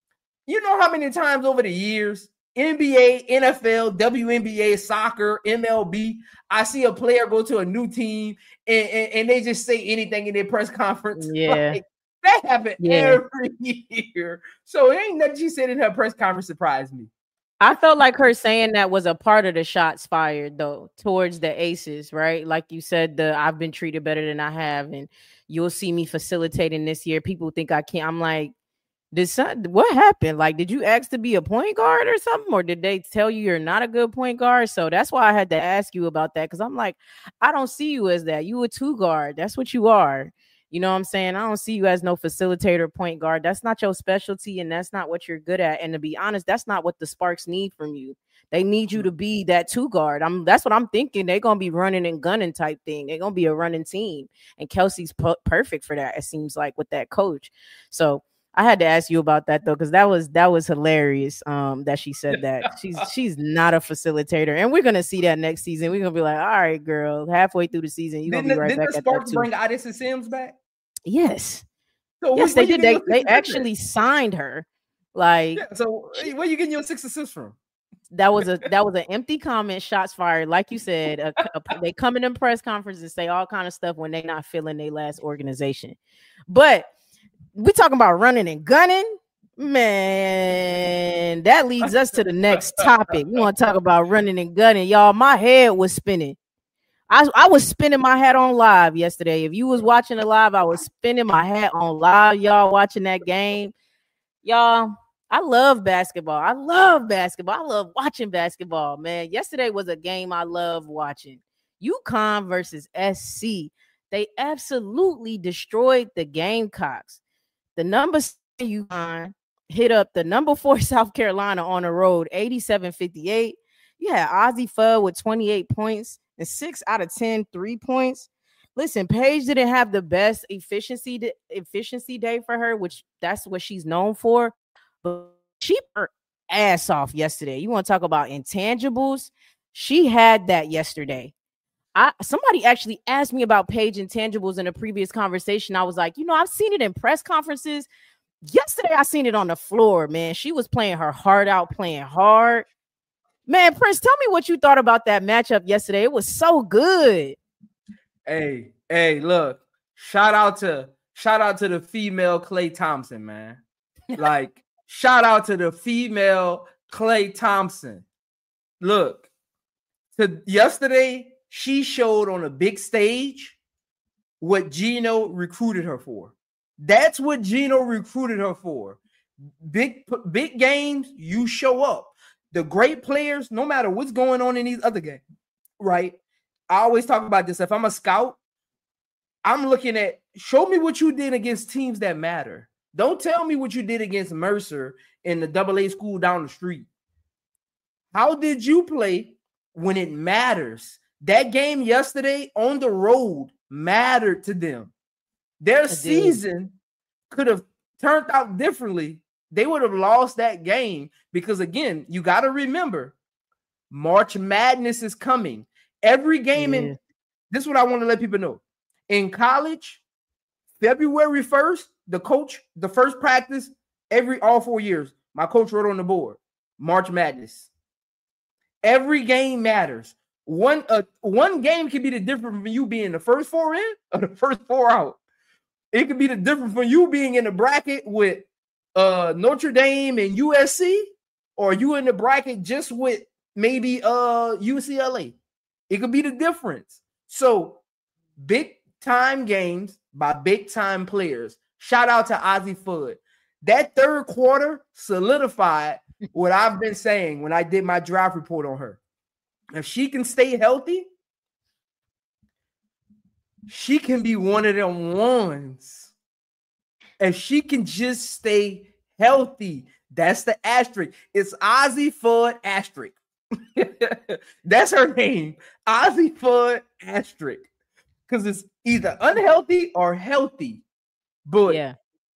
You know how many times over the years, N B A, N F L, W N B A, soccer, M L B, I see a player go to a new team and, and, and they just say anything in their press conference. Yeah. Like, that happened yeah. every year. So it ain't nothing she said in her press conference surprised me. I felt like her saying that was a part of the shots fired, though, towards the Aces, right? Like you said, the I've been treated better than I have, and you'll see me facilitating this year. People think I can't. I'm like, did some, what happened? Like, did you ask to be a point guard or something? Or did they tell you you're not a good point guard? So that's why I had to ask you about that, because I'm like, I don't see you as that. You a two guard. That's what you are. You know what I'm saying? I don't see you as no facilitator, point guard. That's not your specialty, and that's not what you're good at. And to be honest, that's not what the Sparks need from you. They need you to be that two guard. I'm. That's what I'm thinking. They're gonna be running and gunning type thing. They're gonna be a running team, and Kelsey's p- perfect for that. It seems like with that coach. So I had to ask you about that though, because that was that was hilarious. Um, that she said that she's she's not a facilitator, and we're gonna see that next season. We're gonna be like, all right, girl, halfway through the season, you're gonna be right didn't back the at Sparks that too. bring Addison Sims back? Yes. So yes, where, they where did. They they actually assists? signed her. Like, yeah, so where you getting your six assists from? That was a that was an empty comment. Shots fired, like you said. A, a, they come in a press conference and say all kind of stuff when they're not feeling their last organization. But we talking about running and gunning, man. That leads us to the next topic. We want to talk about running and gunning, y'all. My head was spinning. I, I was spinning my hat on live yesterday. If you was watching the live, I was spinning my hat on live. Y'all watching that game, y'all. I love basketball. I love basketball. I love watching basketball, man. Yesterday was a game I love watching. UConn versus S C. They absolutely destroyed the Gamecocks. The number seven UConn hit up the number four South Carolina on the road, eighty-seven fifty-eight. You had Ozzie Fudd with twenty-eight points and six out of ten three points. Listen, Paige didn't have the best efficiency efficiency day for her, which that's what she's known for. But she put her ass off yesterday. You want to talk about intangibles? She had that yesterday. I somebody actually asked me about Paige intangibles in a previous conversation. I was like, you know, I've seen it in press conferences. Yesterday, I seen it on the floor, man. She was playing her heart out, playing hard. Man, Prince, tell me what you thought about that matchup yesterday. It was so good. Hey, hey, look, shout out to shout out to the female Klay Thompson, man. Like, shout out to the female Klay Thompson. Look, to yesterday, she showed on a big stage what Gino recruited her for. That's what Gino recruited her for. Big, big games, you show up. The great players, no matter what's going on in these other games, right? I always talk about this. If I'm a scout, I'm looking at, show me what you did against teams that matter. Don't tell me what you did against Mercer in the double A school down the street. How did you play when it matters? That game yesterday on the road mattered to them. Their season could have turned out differently. They would have lost that game because, again, you got to remember, March Madness is coming. Every game, yeah. in this is what I want to let people know. In college, February first, the coach, the first practice, every all four years, my coach wrote on the board, March Madness. Every game matters. One uh, one game can be the difference from you being the first four in or the first four out. It could be the difference from you being in the bracket with uh, Notre Dame and U S C, or you in the bracket just with maybe uh, U C L A. It could be the difference. So big time games by big time players. Shout out to Ozzie Fudd. That third quarter solidified what I've been saying when I did my draft report on her. If she can stay healthy, she can be one of them ones. If she can just stay healthy, that's the asterisk. It's Ozzie Fudd asterisk. That's her name, Ozzie Fudd asterisk. Because it's either unhealthy or healthy. But yeah,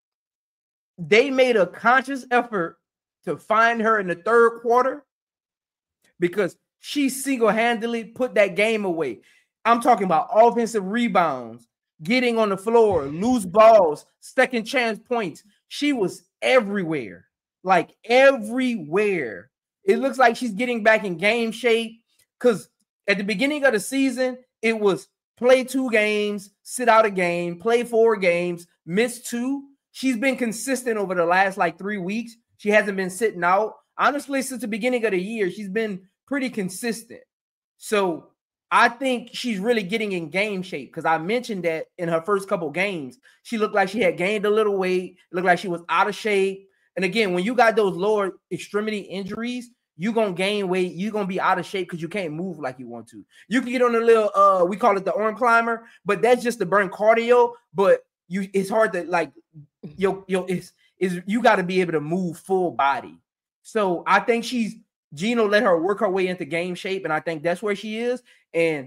they made a conscious effort to find her in the third quarter because she single-handedly put that game away. I'm talking about offensive rebounds, getting on the floor, loose balls, second chance points. She was everywhere, like everywhere. It looks like she's getting back in game shape because at the beginning of the season, it was play two games, sit out a game, play four games, miss two. She's been consistent over the last like three weeks. She hasn't been sitting out. Honestly, since the beginning of the year, she's been pretty consistent. So I think she's really getting in game shape because I mentioned that in her first couple games, she looked like she had gained a little weight, looked like she was out of shape. And again, when you got those lower extremity injuries, you're going to gain weight. You're going to be out of shape because you can't move like you want to. You can get on a little, uh, we call it the arm climber, but that's just to burn cardio. But you, it's hard to like, yo, yo, it's, is you got to be able to move full body. So I think she's, Gino let her work her way into game shape, and I think that's where she is. And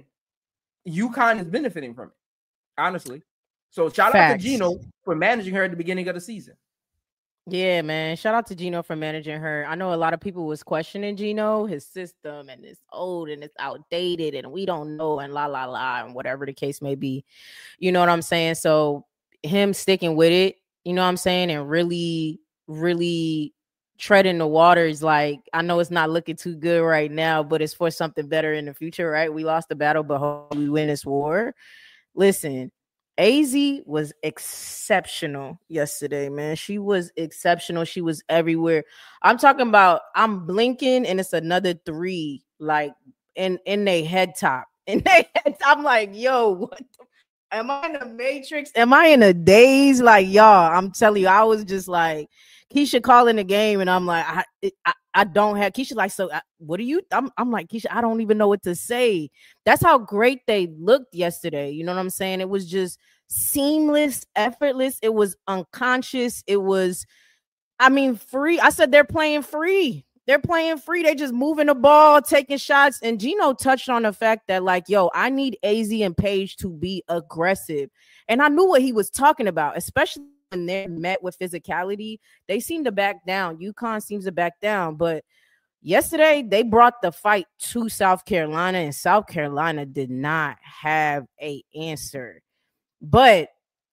UConn is benefiting from it, honestly. So shout Facts. out to Gino for managing her at the beginning of the season. Yeah, man. Shout out to Gino for managing her. I know a lot of people was questioning Gino, his system, and it's old and it's outdated, and we don't know, and la la la, and whatever the case may be. You know what I'm saying? So him sticking with it, you know what I'm saying, and really, really treading the waters. Like, I know it's not looking too good right now, but it's for something better in the future, right? We lost the battle, but hopefully we win this war. Listen, A Z was exceptional yesterday, man. She was exceptional. She was everywhere. I'm talking about, I'm blinking and it's another three, like in in their head top. In their head top, I'm like, yo, what the, am I in a matrix? Am I in a daze? Like, y'all, I'm telling you, I was just like, Keisha calling the game, and I'm like, I, I, I don't have Keisha. Like, so I, what do you? I'm, I'm like, Keisha, I don't even know what to say. That's how great they looked yesterday. You know what I'm saying? It was just seamless, effortless. It was unconscious. It was, I mean, free. I said they're playing free. They're playing free. They just moving the ball, taking shots. And Gino touched on the fact that, like, yo, I need A Z and Paige to be aggressive. And I knew what he was talking about, especially when they're met with physicality. They seem to back down. UConn seems to back down. But yesterday, they brought the fight to South Carolina, and South Carolina did not have an answer. But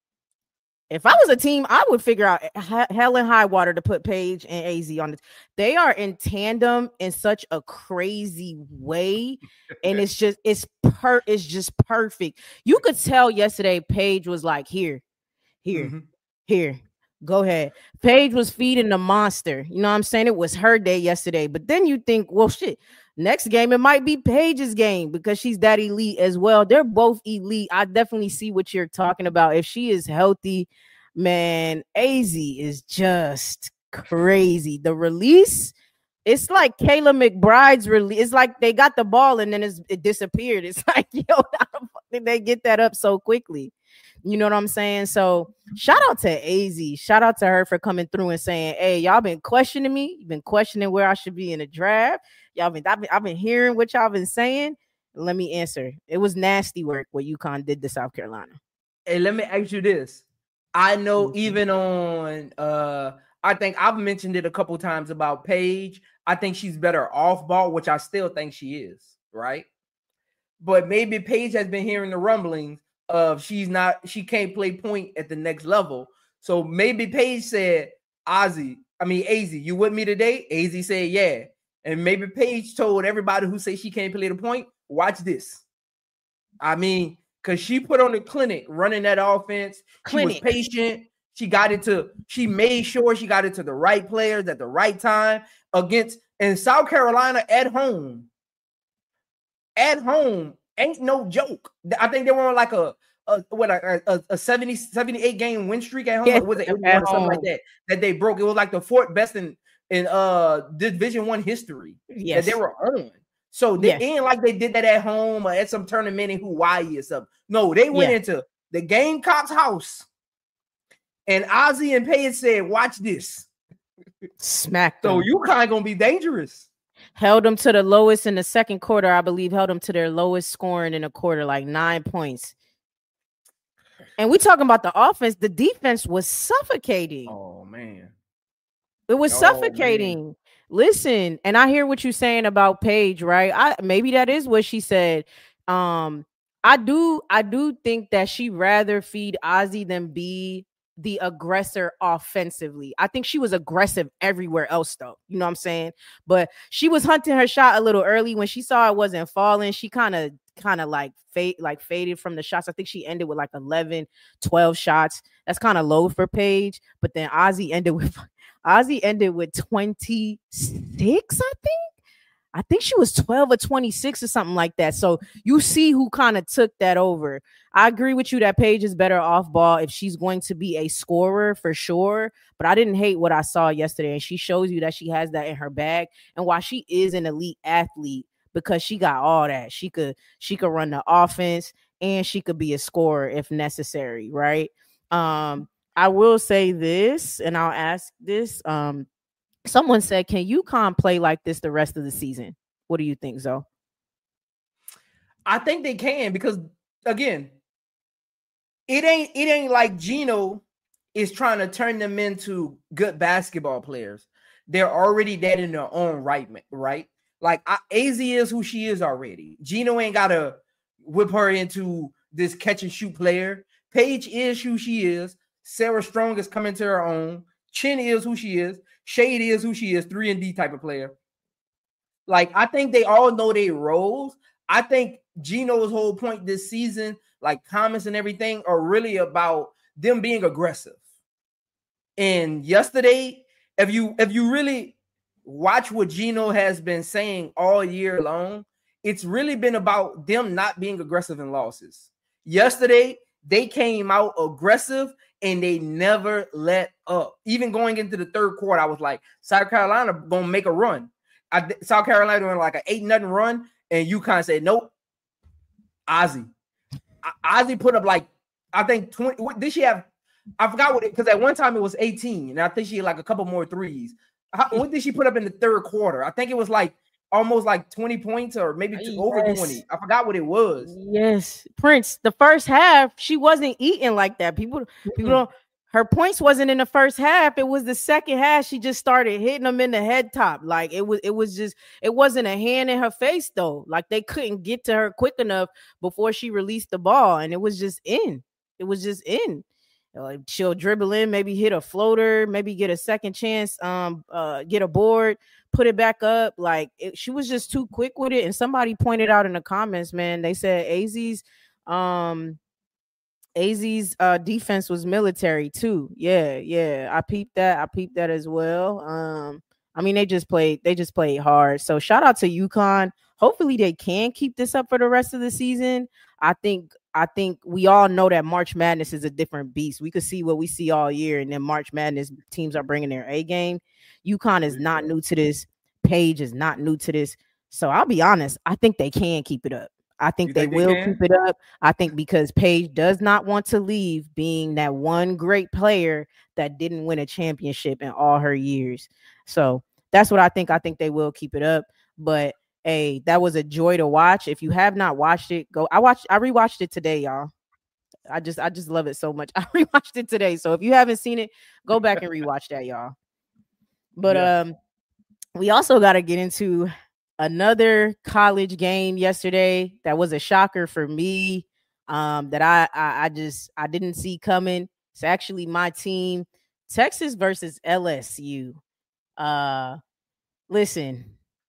if I was a team, I would figure out hell and high water to put Paige and A Z on it. They are in tandem in such a crazy way, and it's just it's per it's just perfect. You could tell yesterday Paige was like, here, here, mm-hmm. here, go ahead. Paige was feeding the monster. You know what I'm saying? It was her day yesterday. But then you think, well, shit, next game it might be Paige's game because she's that elite as well. They're both elite. I definitely see what you're talking about. If she is healthy, man, A Z is just crazy. The release, it's like Kayla McBride's release. It's like they got the ball and then it's, it disappeared. It's like, yo, how the fuck did they get that up so quickly? You know what I'm saying? So shout out to A Z. Shout out to her for coming through and saying, hey, y'all been questioning me. You've been questioning where I should be in the draft. Y'all been I've, been, I've been hearing what y'all been saying. Let me answer. It was nasty work what UConn did to South Carolina. Hey, let me ask you this. I know mm-hmm. even on, uh, I think I've mentioned it a couple times about Paige. I think she's better off ball, which I still think she is, right? But maybe Paige has been hearing the rumblings of she's not, she can't play point at the next level. So maybe Paige said, Ozzy, I mean, A Z, you with me today? A Z said, yeah. And maybe Paige told everybody who say she can't play the point, watch this. I mean, because she put on the clinic running that offense. Clinic. She was patient. She got it to, she made sure she got it to the right players at the right time against, and South Carolina at home. At home ain't no joke. I think they were on like a, a what a, a, a seventy, seventy-eight game win streak at home. Yeah, or was it or something like that that they broke? It was like the fourth best in in uh Division One history. Yes, that they were on. So they yes. ain't like they did that at home or at some tournament in Hawaii or something. No, they went yeah. into the Gamecocks house, and Ozzy and Paige said, "Watch this." Smack them. So you kind of gonna be dangerous. Held them to the lowest in the second quarter, I believe. Held them to their lowest scoring in a quarter, like nine points. And we talking about the offense. The defense was suffocating. Oh man, it was oh, suffocating. Man. Listen, and I hear what you're saying about Paige, right? I maybe that is what she said. Um, I do, I do think that she rather feed Ozzy than be the aggressor offensively. I think she was aggressive everywhere else, though. You know what I'm saying? But she was hunting her shot a little early when she saw it wasn't falling. She kind of, kind of like fade, like faded from the shots. I think she ended with like eleven, twelve shots. That's kind of low for Paige. But then Ozzy ended with. Ozzy ended with twenty-six, I think. I think she was twelve or twenty-six or something like that. So you see who kind of took that over. I agree with you that Paige is better off ball if she's going to be a scorer for sure. But I didn't hate what I saw yesterday. And she shows you that she has that in her bag. And while she is an elite athlete, because she got all that, she could she could run the offense and she could be a scorer if necessary, right? Um, I will say this, and I'll ask this. Um, someone said, can UConn play like this the rest of the season? What do you think, Zoe? I think they can because, again, it ain't it ain't like Gino is trying to turn them into good basketball players. They're already dead in their own right, right? Like, I, A Z is who she is already. Gino ain't got to whip her into this catch-and-shoot player. Paige is who she is. Sarah Strong is coming to her own. Chin is who she is. Shade is who she is. three and D type of player. Like, I think they all know their roles. I think Gino's whole point this season, like comments and everything, are really about them being aggressive. And yesterday, if you if you really watch what Gino has been saying all year long, it's really been about them not being aggressive in losses. Yesterday, they came out aggressive and they never let up. Even going into the third quarter, I was like, South Carolina gonna make a run. I, South Carolina doing like an eight nothing run, and UConn said, nope. Ozzie. Ozzie put up like, I think twenty. What did she have? I forgot what it, because at one time it was eighteen, and I think she had like a couple more threes. How, what did she put up in the third quarter? I think it was like almost like twenty points or maybe two, yes. over twenty. I forgot what it was. Yes, Prince. The first half, she wasn't eating like that. People, mm-hmm. people don't. Her points wasn't in the first half. It was the second half. She just started hitting them in the head top. Like it was, it was just, it wasn't a hand in her face though. Like they couldn't get to her quick enough before she released the ball, and it was just in. It was just in. Like she'll dribble in, maybe hit a floater, maybe get a second chance, um, uh, get a board, put it back up. Like it, she was just too quick with it. And somebody pointed out in the comments, man, they said Azzi's, um, Azzi's uh, defense was military too. Yeah, yeah. I peeped that. I peeped that as well. Um, I mean, they just played, they just played hard. So shout out to UConn. Hopefully they can keep this up for the rest of the season. I think I think we all know that March Madness is a different beast. We could see what we see all year, and then March Madness teams are bringing their A game. UConn is not new to this. Paige is not new to this. So I'll be honest, I think they can keep it up. I think you they think will they keep it up. I think because Paige does not want to leave being that one great player that didn't win a championship in all her years. So that's what I think. I think they will keep it up. But hey, that was a joy to watch. If you have not watched it, go. I watched. I rewatched it today, y'all. I just, I just love it so much. I rewatched it today. So if you haven't seen it, go back and rewatch that, y'all. But yeah. um, we also got to get into another college game yesterday that was a shocker for me. Um, that I, I, I just, I didn't see coming. It's actually my team, Texas versus L S U. Uh, listen.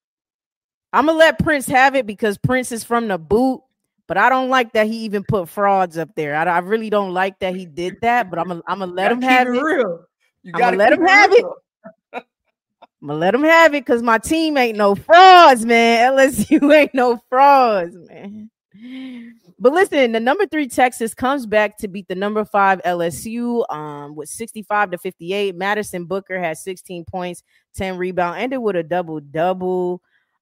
I'm going to let Prince have it because Prince is from the boot, but I don't like that he even put frauds up there. I, I really don't like that he did that, but I'm going I'm to let him have it. Real. You I'm going to let him have it. I'm going to let him have it because my team ain't no frauds, man. L S U ain't no frauds, man. But listen, the number three Texas comes back to beat the number five L S U um, with sixty-five to fifty-eight. Madison Booker had sixteen points, ten rebounds, ended with a double-double.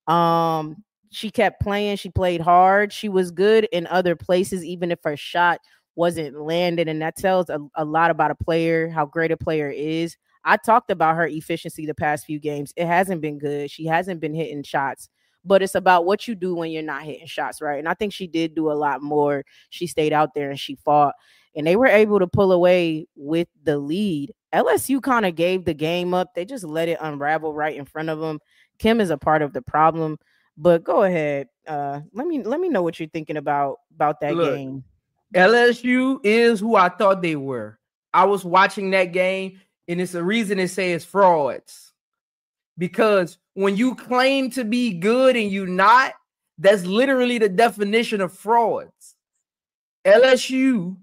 Um, she kept playing. She played hard. She was good in other places, even if her shot wasn't landed. And that tells a, a lot about a player, how great a player is. I talked about her efficiency the past few games. It hasn't been good. She hasn't been hitting shots, but it's about what you do when you're not hitting shots, right? And I think she did do a lot more. She stayed out there and she fought, and they were able to pull away with the lead. L S U kind of gave the game up. They just let it unravel right in front of them. Kim is a part of the problem, but go ahead. Uh, let me let me know what you're thinking about about that Look, game. L S U is who I thought they were. I was watching that game, and it's a reason to say it's frauds. Because when you claim to be good and you not, that's literally the definition of frauds. L S U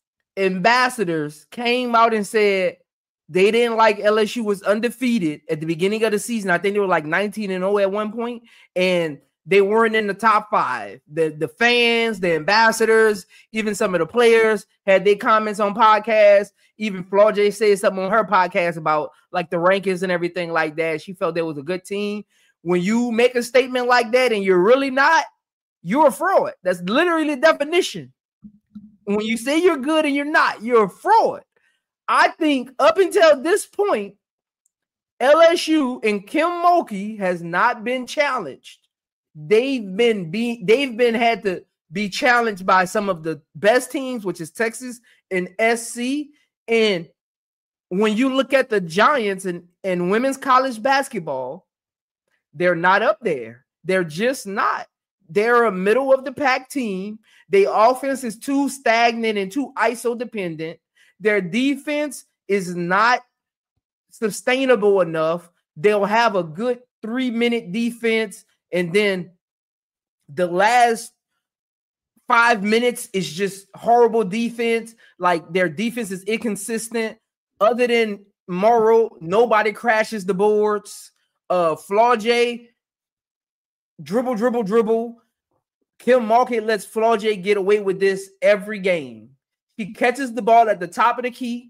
ambassadors came out and said they didn't like L S U was undefeated at the beginning of the season. I think they were like nineteen and oh at one point, and they weren't in the top five. The, the fans, the ambassadors, even some of the players had their comments on podcasts. Even Flau'jae said something on her podcast about like the rankings and everything like that. She felt there was a good team. When you make a statement like that and you're really not, you're a fraud. That's literally the definition. When you say you're good and you're not, you're a fraud. I think up until this point, L S U and Kim Mulkey has not been challenged. They've been be they've been had to be challenged by some of the best teams, which is Texas and S C. And when you look at the Giants and, and women's college basketball, they're not up there. They're just not. They're a middle of the pack team. Their offense is too stagnant and too I S O dependent. Their defense is not sustainable enough. They'll have a good three-minute defense, and then the last five minutes is just horrible defense. Like their defense is inconsistent. Other than Morrow, nobody crashes the boards. Uh, Flau'jae, dribble, dribble, dribble. Kim Mulkey lets Flau'jae get away with this every game. He catches the ball at the top of the key.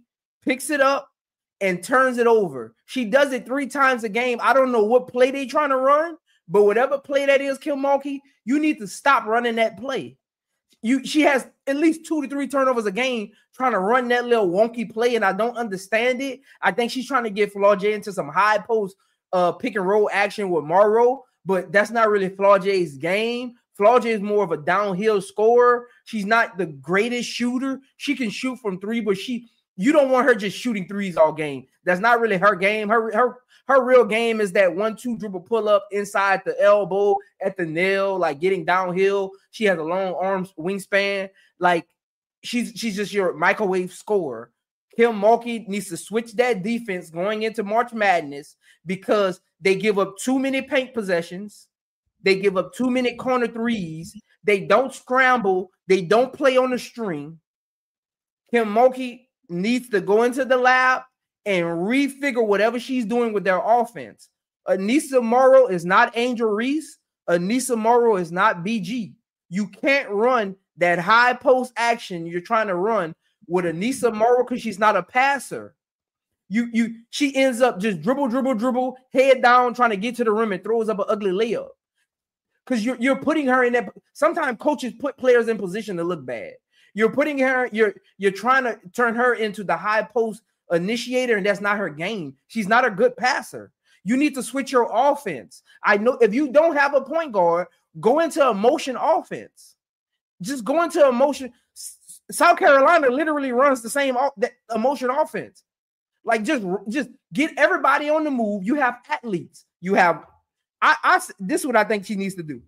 picks it up and turns it over. She does it three times a game. I don't know what play they trying to run, but whatever play that is, Kim Mulkey, you need to stop running that play. You, she has at least two to three turnovers a game trying to run that little wonky play, and I don't understand it. I think she's trying to get Flau'jae into some high post uh, pick and roll action with Morrow, but that's not really Flau'jae's game. Flau'jae is more of a downhill scorer. She's not the greatest shooter. She can shoot from three, but she you don't want her just shooting threes all game. That's not really her game. Her her her real game is that one two dribble pull up inside the elbow at the nail, like getting downhill. She has a long arms wingspan. Like she's she's just your microwave scorer. Kim Mulkey needs to switch that defense going into March Madness because they give up too many paint possessions. They give up too many corner threes. They don't scramble. They don't play on the string. Kim Mulkey needs to go into the lab and refigure whatever she's doing with their offense. Anissa Morrow is not Angel Reese. Anissa Morrow is not B G. You can't run that high post action you're trying to run with Anissa Morrow because she's not a passer. You, you, she ends up just dribble, dribble, dribble, head down, trying to get to the rim and throws up an ugly layup. Because you're, you're putting her in that. Sometimes coaches put players in position to look bad. You're putting her, you're, you're trying to turn her into the high post initiator, and that's not her game. She's not a good passer. You need to switch your offense. I know if you don't have a point guard, go into a motion offense. Just go into a motion. South Carolina literally runs the same emotion offense. Like just, just get everybody on the move. You have athletes. You have, I, I, this is what I think she needs to do.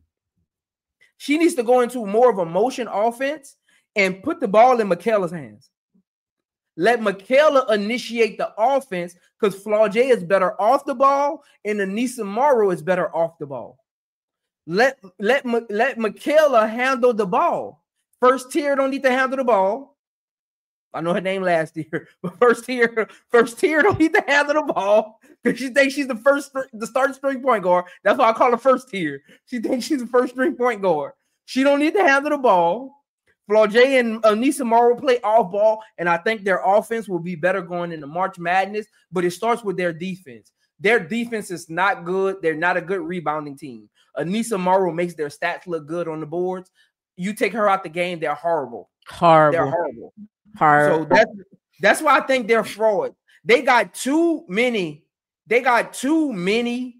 She needs to go into more of a motion offense and put the ball in Michaela's hands. Let Michaela initiate the offense because Flau'jae is better off the ball and Anissa Morrow is better off the ball. Let, let, let Michaela handle the ball. First tier don't need to handle the ball. I know her name last year, but first tier, first tier don't need to handle the ball because she thinks she's the first, the starting string point guard. That's why I call her first tier. She thinks she's the first string point guard. She don't need to handle the ball. Flau'jae and Anissa Morrow play off ball, and I think their offense will be better going into March Madness, but it starts with their defense. Their defense is not good. They're not a good rebounding team. Anissa Morrow makes their stats look good on the boards. You take her out the game, they're horrible. Horrible. They're horrible. Horrible. So that's, that's why I think they're fraud. They got too many, they got too many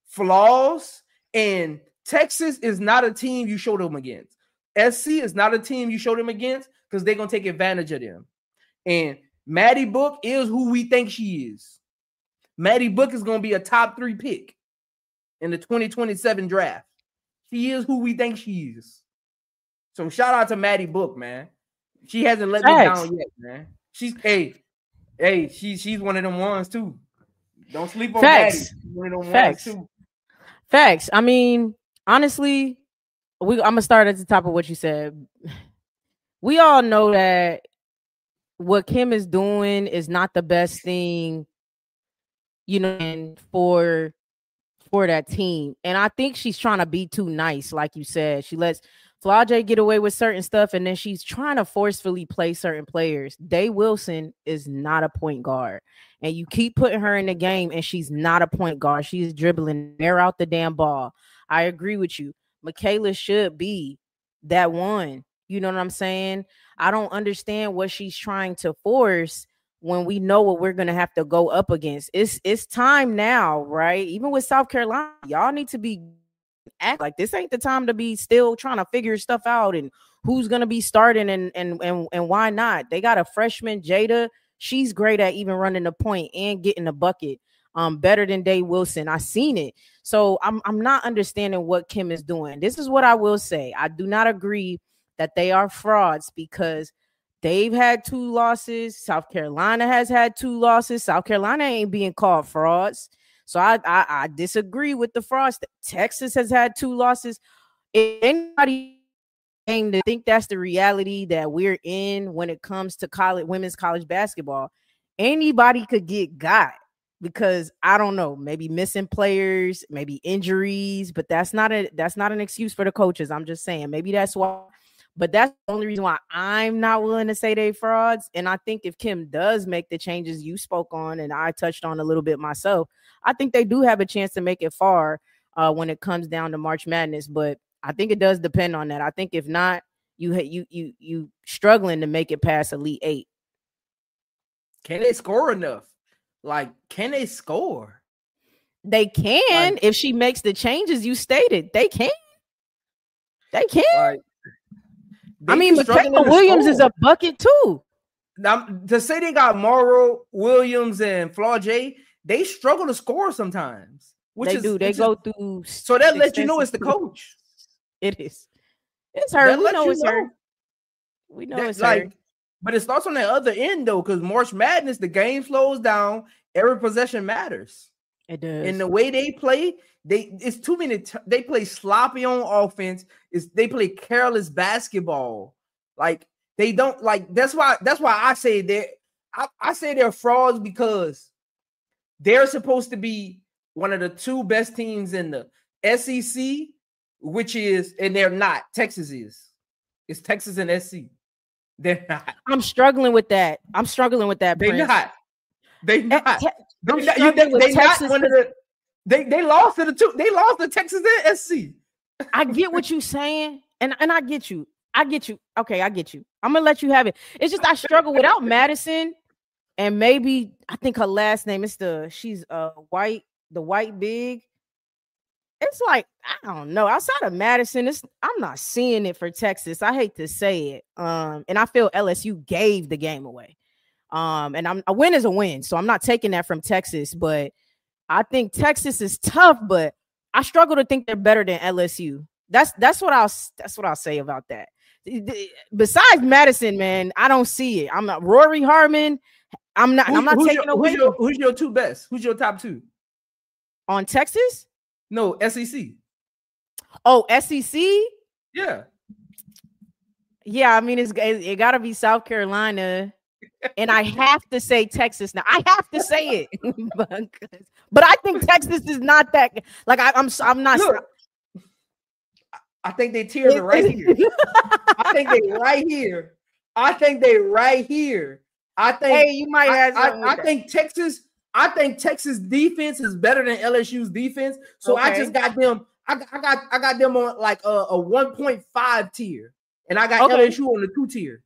flaws, and Texas is not a team you show them against. S C is not a team you show them against because they're going to take advantage of them. And Maddie Book is who we think she is. Maddie Book is going to be a top three pick in the twenty twenty-seven draft. She is who we think she is. So shout out to Maddie Book, man. She hasn't let Facts. me down yet, man. She's hey, hey, she, she's one of them ones too. Don't sleep on Facts. Maddie. One of them Facts. ones too. Facts. I mean, honestly, we I'm gonna start at the top of what you said. We all know that what Kim is doing is not the best thing, you know, for for that team. And I think she's trying to be too nice, like you said. She lets Flau'jae get away with certain stuff, and then she's trying to forcefully play certain players. Day Wilson is not a point guard, and you keep putting her in the game, and she's not a point guard. She's dribbling air out the damn ball. I agree with you. Michaela should be that one. You know what I'm saying? I don't understand what she's trying to force when we know what we're going to have to go up against. It's it's time now, right? Even with South Carolina, y'all need to be act like this ain't the time to be still trying to figure stuff out and who's going to be starting and, and, and, and why not? They got a freshman, Jada. She's great at even running the point and getting the bucket. Um, better than Day Wilson. I seen it. So I'm I'm not understanding what Kim is doing. This is what I will say. I do not agree that they are frauds because they've had two losses. South Carolina has had two losses. South Carolina ain't being called frauds. So I I, I disagree with the frauds. Texas has had two losses. If anybody came to think that's the reality that we're in when it comes to college women's college basketball, anybody could get got. Because I don't know, maybe missing players, maybe injuries, but that's not a that's not an excuse for the coaches. I'm just saying maybe that's why But that's the only reason why I'm not willing to say they frauds. And I think if Kim does make the changes you spoke on, and I touched on a little bit myself, I think they do have a chance to make it far uh, when it comes down to March Madness. But I think it does depend on that. I think if not, you you you you struggling to make it past Elite Eight. Can they score enough? Like, can they score? They can like, if she makes the changes you stated. They can. They can. Like, I mean, Michaela Williams score. Is a bucket too. Now, to say they got Morrow, Williams, and Flau'jae, they struggle to score sometimes. Which they is, do. They go is, through. So that lets you know it's the coach. It is. It's her. That we know it's know. her. We know that, it's like, her. But it starts on the other end though, because March Madness, the game slows down. Every possession matters. It does. And the way they play, they it's too many. T- they play sloppy on offense. Is they play careless basketball. Like they don't like. That's why. That's why I say they. I, I say they're frauds because they're supposed to be one of the two best teams in the S E C, which is, and they're not. Texas is. It's Texas and S C. They're not. I'm struggling with that. I'm struggling with that. They're Prince. not. They not. Te- they, not, you, they, they not one of the. They they lost to the two. They lost to Texas and S C. I get what you're saying, and and I get you. I get you. Okay, I get you. I'm gonna let you have it. It's just I struggle without Madison, and maybe I think her last name is the she's uh white, the white big. It's like I don't know. Outside of Madison, it's I'm not seeing it for Texas. I hate to say it, um, and I feel L S U gave the game away. Um, and I'm a win is a win, so I'm not taking that from Texas, but I think Texas is tough, but I struggle to think they're better than L S U. That's that's what I'll that's what I'll say about that. Besides Madison, man, I don't see it. I'm not Rory Harmon. I'm not. Who, I'm not taking your, away. Who's your, who's your two best? Who's your top two on Texas? No, S E C. Oh, S E C. Yeah, yeah. I mean, it's it, it got to be South Carolina. And I have to say Texas now. I have to say it, but, but I think Texas is not that. Like I, I'm, I'm not. Look, I think they tears are right here. I think they right here. I think they right here. I think. Hey, you might have. I, I, I think Texas. I think Texas defense is better than L S U's defense. So okay. I just got them. I, I got. I got them on like a, a one point five tier, and I got okay. L S U on the two tier.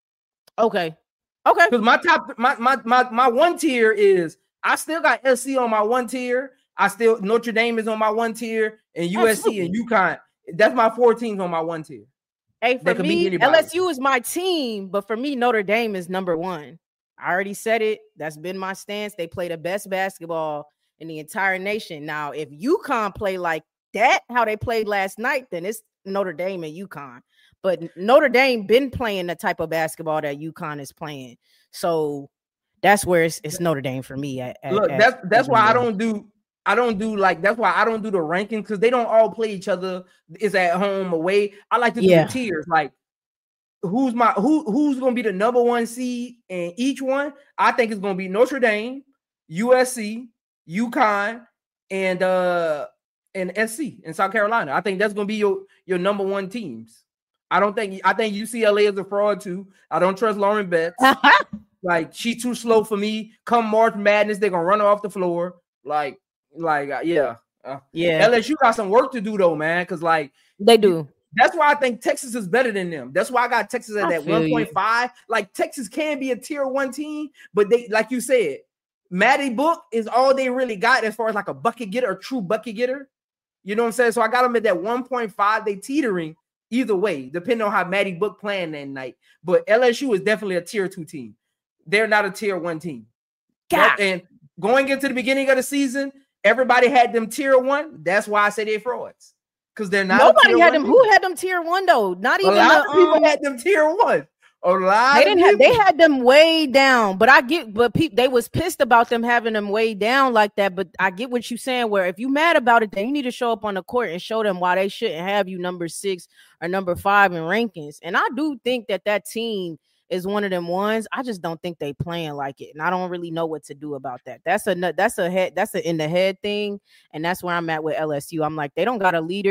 Okay. Okay. Because my top, my, my my my one tier is I still got S C on my one tier. I still Notre Dame is on my one tier, and U S C Absolutely. and UConn. That's my four teams on my one tier. Hey, for me, L S U is my team, but for me, Notre Dame is number one. I already said it. That's been my stance. They play the best basketball in the entire nation. Now, if UConn play like that, how they played last night, then it's Notre Dame and UConn. But Notre Dame been playing the type of basketball that UConn is playing. So that's where it's, it's Notre Dame for me. At, at, Look, that's that's why I don't do I don't do like that's why I don't do the rankings because they don't all play each other. It's at home, away. I like to do yeah. the tiers. Like who's my who who's gonna be the number one seed in each one? I think it's gonna be Notre Dame, U S C, UConn, and uh and S C in South Carolina. I think that's gonna be your your number one teams. I don't think I think U C L A is a fraud too. I don't trust Lauren Betts. Like she's too slow for me. Come March Madness, they're gonna run her off the floor. Like, like uh, yeah, uh, yeah. L S U got some work to do though, man. Because like they do. That's why I think Texas is better than them. That's why I got Texas at I that one point five. Like Texas can be a tier one team, but they, like you said, Maddie Book is all they really got as far as like a bucket getter, a true bucket getter. You know what I'm saying? So I got them at that one point five. They teetering. Either way, depending on how Maddie Book playing that night. But L S U is definitely a tier two team. They're not a tier one team. God. And going into the beginning of the season, everybody had them tier one. That's why I say they're frauds. Because they're not. Nobody had them. Team. Who had them tier one though? Not even a lot the, of people um, had them tier one. A lot. They didn't of have. They had them way down. But I get. But people, they was pissed about them having them way down like that. But I get what you're saying. Where if you mad about it, then you need to show up on the court and show them why they shouldn't have you number six or number five in rankings. And I do think that that team is one of them ones. I just don't think they playing like it, and I don't really know what to do about that. That's a that's a head. That's a in the head thing, and that's where I'm at with L S U. I'm like they don't got a leader.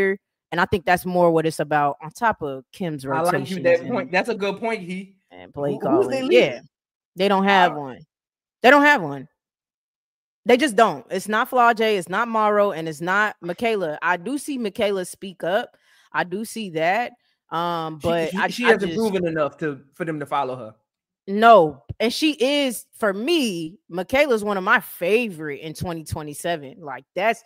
And I think that's more what it's about on top of Kim's rotation. I like you that point. That's a good point, he. And play calling. Yeah, they don't have I, one. They don't have one. They just don't. It's not Flau'jae, it's not Morrow, and it's not Michaela. I do see Michaela speak up. I do see that. Um, but she, I, she I hasn't just, proven enough to for them to follow her. No, and she is, for me, Michaela's one of my favorite in twenty twenty-seven. Like, that's,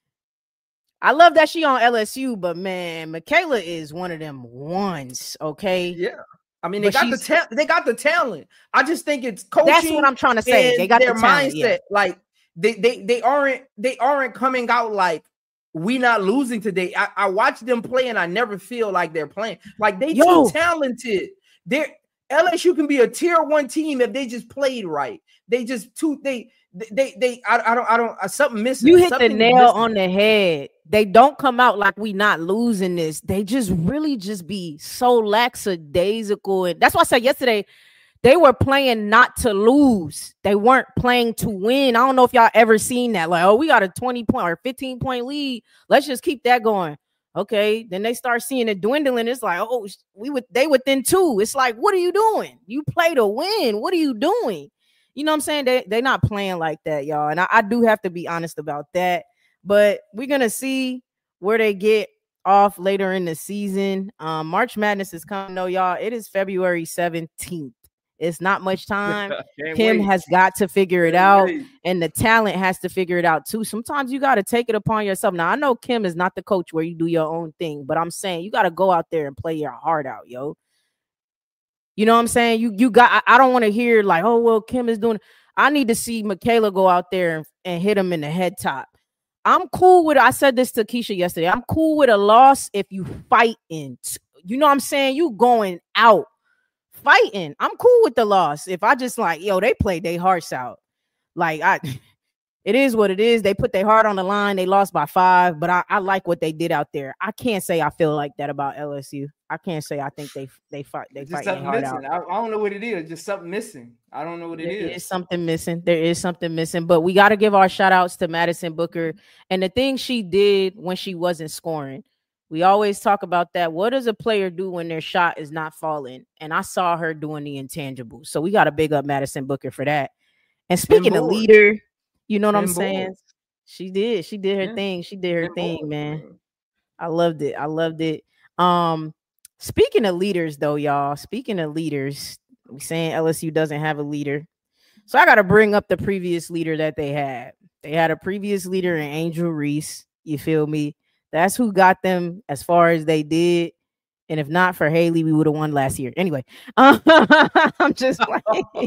I love that she on L S U, but man, Michaela is one of them ones, okay? Yeah. I mean, they but got the ta- they got the talent. I just think it's coaching. That's what I'm trying to say. They got their the talent, mindset. Yeah. Like they they they aren't they aren't coming out like we not losing today. I, I watch them play and I never feel like they're playing. Like they Yo. too talented. They're L S U can be a tier one team if they just played right. They just too they they they I, I don't I don't uh, something missing. You hit something the nail missing. on the head. They don't come out like we not losing this. They just really just be so lackadaisical. And that's why I said yesterday they were playing not to lose. They weren't playing to win. I don't know if y'all ever seen that. Like, oh, we got a twenty point or fifteen point lead. Let's just keep that going. Okay. Then they start seeing it dwindling. It's like, oh, we would they within two. It's like, what are you doing? You play to win. What are you doing? You know what I'm saying? They they're not playing like that, y'all. And I, I do have to be honest about that. But we're gonna see where they get off later in the season. Um, March Madness is coming, though, y'all. It is February seventeenth. It's not much time. Kim wait. has got to figure it Can't out, wait. and the talent has to figure it out too. Sometimes you got to take it upon yourself. Now, I know Kim is not the coach where you do your own thing, but I'm saying you got to go out there and play your heart out, yo. You know what I'm saying? You you got. I, I don't want to hear like, oh well, Kim is doing. I need to see Michaela go out there and, and hit him in the head top. I'm cool with, I said this to Keisha yesterday. I'm cool with a loss if you fighting. You know what I'm saying? You going out fighting. I'm cool with the loss. If I just like, yo, they played their hearts out. Like, I, it is what it is. They put their heart on the line. They lost by five, but I, I like what they did out there. I can't say I feel like that about L S U. I can't say I think they they fight they fight their heart out. I, I don't know what it is. Just something missing. I don't know what it there is. There is something missing. There is something missing. But we got to give our shout outs to Madison Booker and the thing she did when she wasn't scoring. We always talk about that. What does a player do when their shot is not falling? And I saw her doing the intangibles. So we got to big up Madison Booker for that. And speaking of leader, you know what I'm saying? She did. She did her yeah. thing. She did her Ten thing, boards. man. I loved it. I loved it. Um, speaking of leaders, though, y'all, speaking of leaders, we saying L S U doesn't have a leader. So I got to bring up the previous leader that they had. They had a previous leader in Angel Reese. You feel me? That's who got them as far as they did. And if not for Haley, we would have won last year. Anyway, uh, I'm just playing.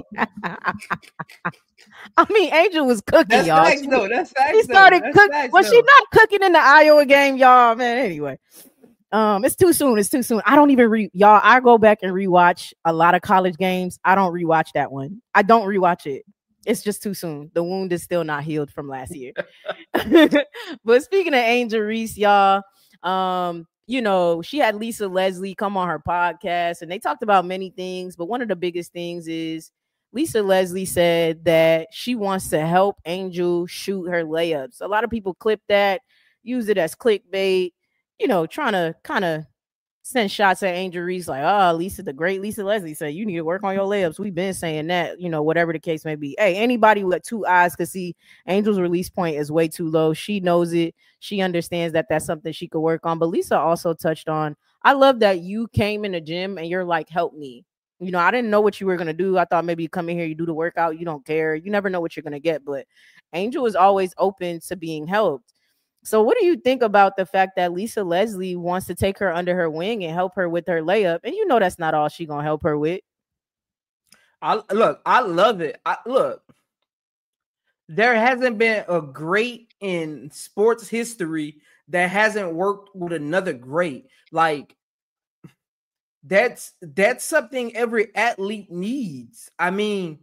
I mean, Angel was cooking, That's y'all. Facts, though. That's facts, she started cooking. Was though. she not cooking in the Iowa game, y'all? Man, anyway. Um, it's too soon. It's too soon. I don't even re y'all. I go back and rewatch a lot of college games. I don't rewatch that one. I don't rewatch it. It's just too soon. The wound is still not healed from last year. But speaking of Angel Reese, y'all, um, you know, she had Lisa Leslie come on her podcast and they talked about many things. But one of the biggest things is Lisa Leslie said that she wants to help Angel shoot her layups. A lot of people clip that, use it as clickbait, you know, trying to kind of send shots at Angel Reese like, oh, Lisa, the great Lisa Leslie said, you need to work on your layups. We've been saying that, you know, whatever the case may be. Hey, anybody with two eyes could see Angel's release point is way too low. She knows it. She understands that that's something she could work on. But Lisa also touched on, I love that you came in the gym and you're like, help me. You know, I didn't know what you were going to do. I thought maybe you come in here, you do the workout. You don't care. You never know what you're going to get. But Angel is always open to being helped. So what do you think about the fact that Lisa Leslie wants to take her under her wing and help her with her layup? And you know that's not all she's going to help her with. I look, I love it. I look, there hasn't been a great in sports history that hasn't worked with another great. Like that's that's something every athlete needs. I mean,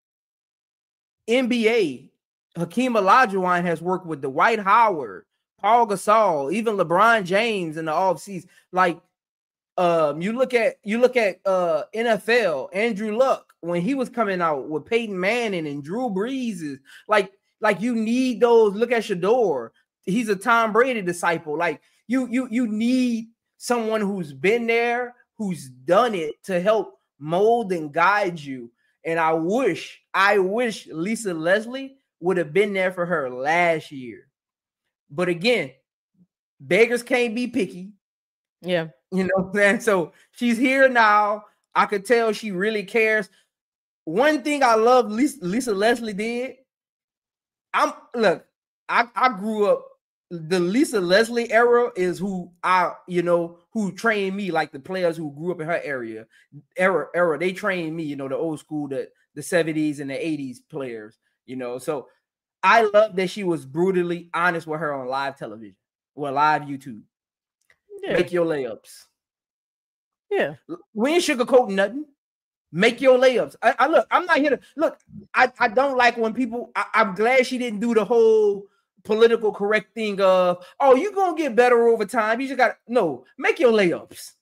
N B A, Hakeem Olajuwon has worked with Dwight Howard, Paul Gasol, even LeBron James in the offseason. Like, um, you look at you look at uh N F L, Andrew Luck when he was coming out with Peyton Manning and Drew Brees. Like, like you need those. Look at Shador. He's a Tom Brady disciple. Like, you you you need someone who's been there, who's done it to help mold and guide you. And I wish, I wish Lisa Leslie would have been there for her last year. But again, beggars can't be picky. Yeah. You know what I'm saying? So she's here now. I could tell she really cares. One thing I love Lisa, Lisa Leslie did. I'm look, I, I grew up. The Lisa Leslie era is who I, you know, who trained me, like the players who grew up in her area era, era. They trained me, you know, the old school, the, the seventies and the eighties players, you know. So I love that she was brutally honest with her on live television, well, live YouTube. Yeah. Make your layups. Yeah. We ain't sugarcoating nothing. Make your layups. I, I look, I'm not here to look. I, I don't like when people, I, I'm glad she didn't do the whole political correct thing of, oh, you're gonna get better over time. You just got no, make your layups.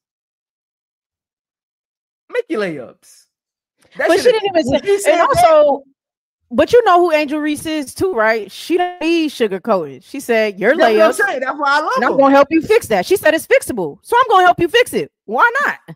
Make your layups. That but she didn't even say, and also, that, but you know who Angel Reese is too, right? She don't need sugarcoated. She said your that's layups. What I'm saying. That's why I love and her. I'm gonna help you fix that. She said it's fixable, so I'm gonna help you fix it. Why not?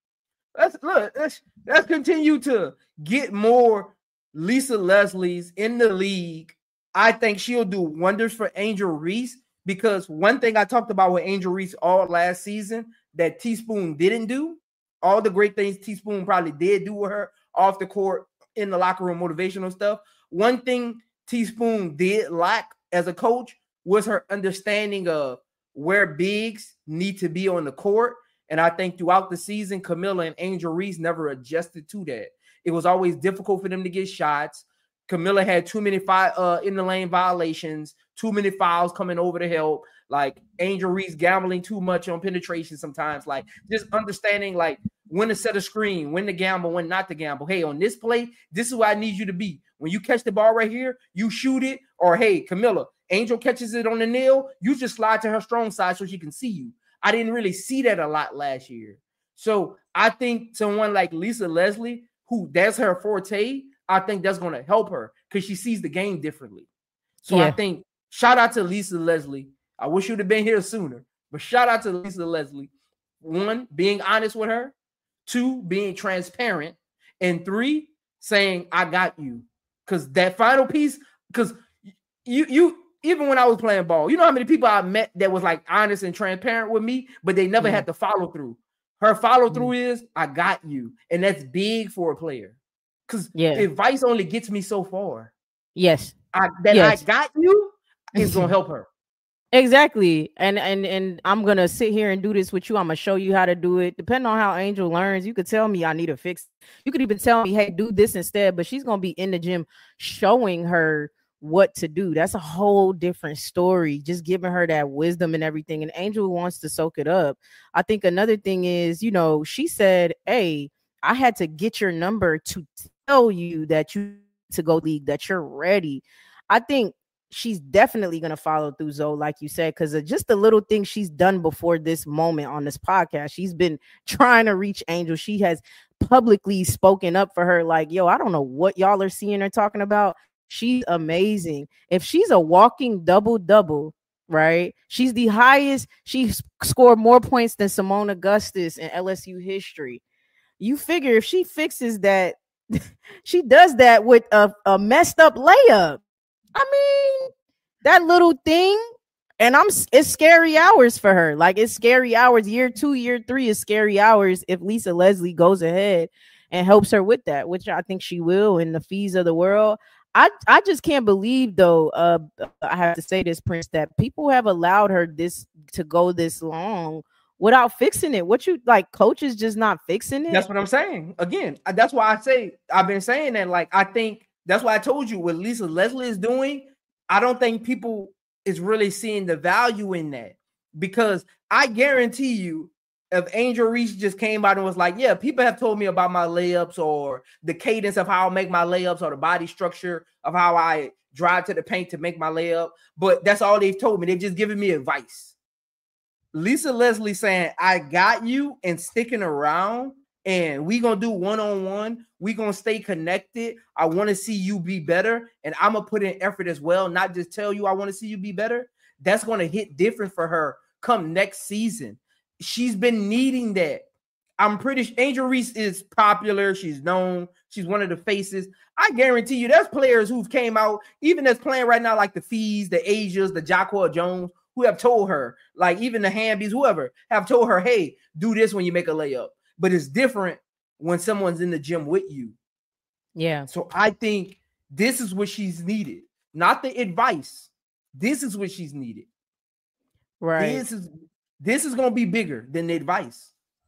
Let's look. Let's let's continue to get more Lisa Leslie's in the league. I think she'll do wonders for Angel Reese, because one thing I talked about with Angel Reese all last season that Teaspoon didn't do, all the great things Teaspoon probably did do with her off the court, in the locker room, motivational stuff. One thing Teaspoon did lack as a coach was her understanding of where bigs need to be on the court. And I think throughout the season, Camilla and Angel Reese never adjusted to that. It was always difficult for them to get shots. Camilla had too many fi- uh, in the lane violations, too many fouls coming over to help. Like Angel Reese gambling too much on penetration sometimes. Like just understanding like when to set a screen, when to gamble, when not to gamble. Hey, on this play, this is where I need you to be. When you catch the ball right here, you shoot it. Or hey, Camilla, Angel catches it on the nail, you just slide to her strong side so she can see you. I didn't really see that a lot last year. So I think someone like Lisa Leslie, who that's her forte, I think that's going to help her because she sees the game differently. So yeah. I think shout out to Lisa Leslie. I wish you'd have been here sooner, but shout out to Lisa Leslie. One, being honest with her. Two, being transparent. And three, saying, I got you. Because that final piece, because you, you, even when I was playing ball, you know how many people I met that was like honest and transparent with me, but they never mm. had to follow through. Her follow through mm. is, I got you. And that's big for a player. Because yeah. advice only gets me so far. Yes. I, that yes. I got you is going to help her. Exactly. And and and I'm going to sit here and do this with you. I'm going to show you how to do it. Depending on how Angel learns, you could tell me I need to fix. You could even tell me, hey, do this instead. But she's going to be in the gym showing her what to do. That's a whole different story. Just giving her that wisdom and everything. And Angel wants to soak it up. I think another thing is, you know, she said, hey, I had to get your number to tell you that you to go league, that you're ready. I think she's definitely going to follow through, Zoe, like you said, because of just the little things she's done before this moment on this podcast. She's been trying to reach Angel. She has publicly spoken up for her. Like, yo, I don't know what y'all are seeing her talking about. She's amazing. If she's a walking double-double, right? She's the highest. She scored more points than Simone Augustus in L S U history. You figure if she fixes that, she does that with a, a messed up layup. I mean, that little thing, and I'm it's scary hours for her. Like it's scary hours. Year two, year three is scary hours if Lisa Leslie goes ahead and helps her with that, which I think she will in the fees of the world. I, I just can't believe, though, uh, I have to say this, Prince, that people have allowed her this to go this long without fixing it. What you like, coaches just not fixing it? That's what I'm saying. Again, that's why I say I've been saying that. Like, I think that's why I told you what Lisa Leslie is doing. I don't think people is really seeing the value in that, because I guarantee you, if Angel Reese just came out and was like, yeah, people have told me about my layups or the cadence of how I make my layups or the body structure of how I drive to the paint to make my layup, but that's all they've told me. They've just given me advice. Lisa Leslie saying, I got you, and sticking around, and we going to do one-on-one. We going to stay connected. I want to see you be better, and I'm going to put in effort as well, not just tell you I want to see you be better. That's going to hit different for her come next season. She's been needing that. I'm pretty sure Angel Reese is popular. She's known. She's one of the faces. I guarantee you there's players who've came out, even that's playing right now, like the Fees, the Asias, the Jacquel Jones, who have told her, like even the Hambies, whoever, have told her, hey, do this when you make a layup. But it's different when someone's in the gym with you. Yeah. So I think this is what she's needed. Not the advice. This is what she's needed. Right. This is this is going to be bigger than the advice.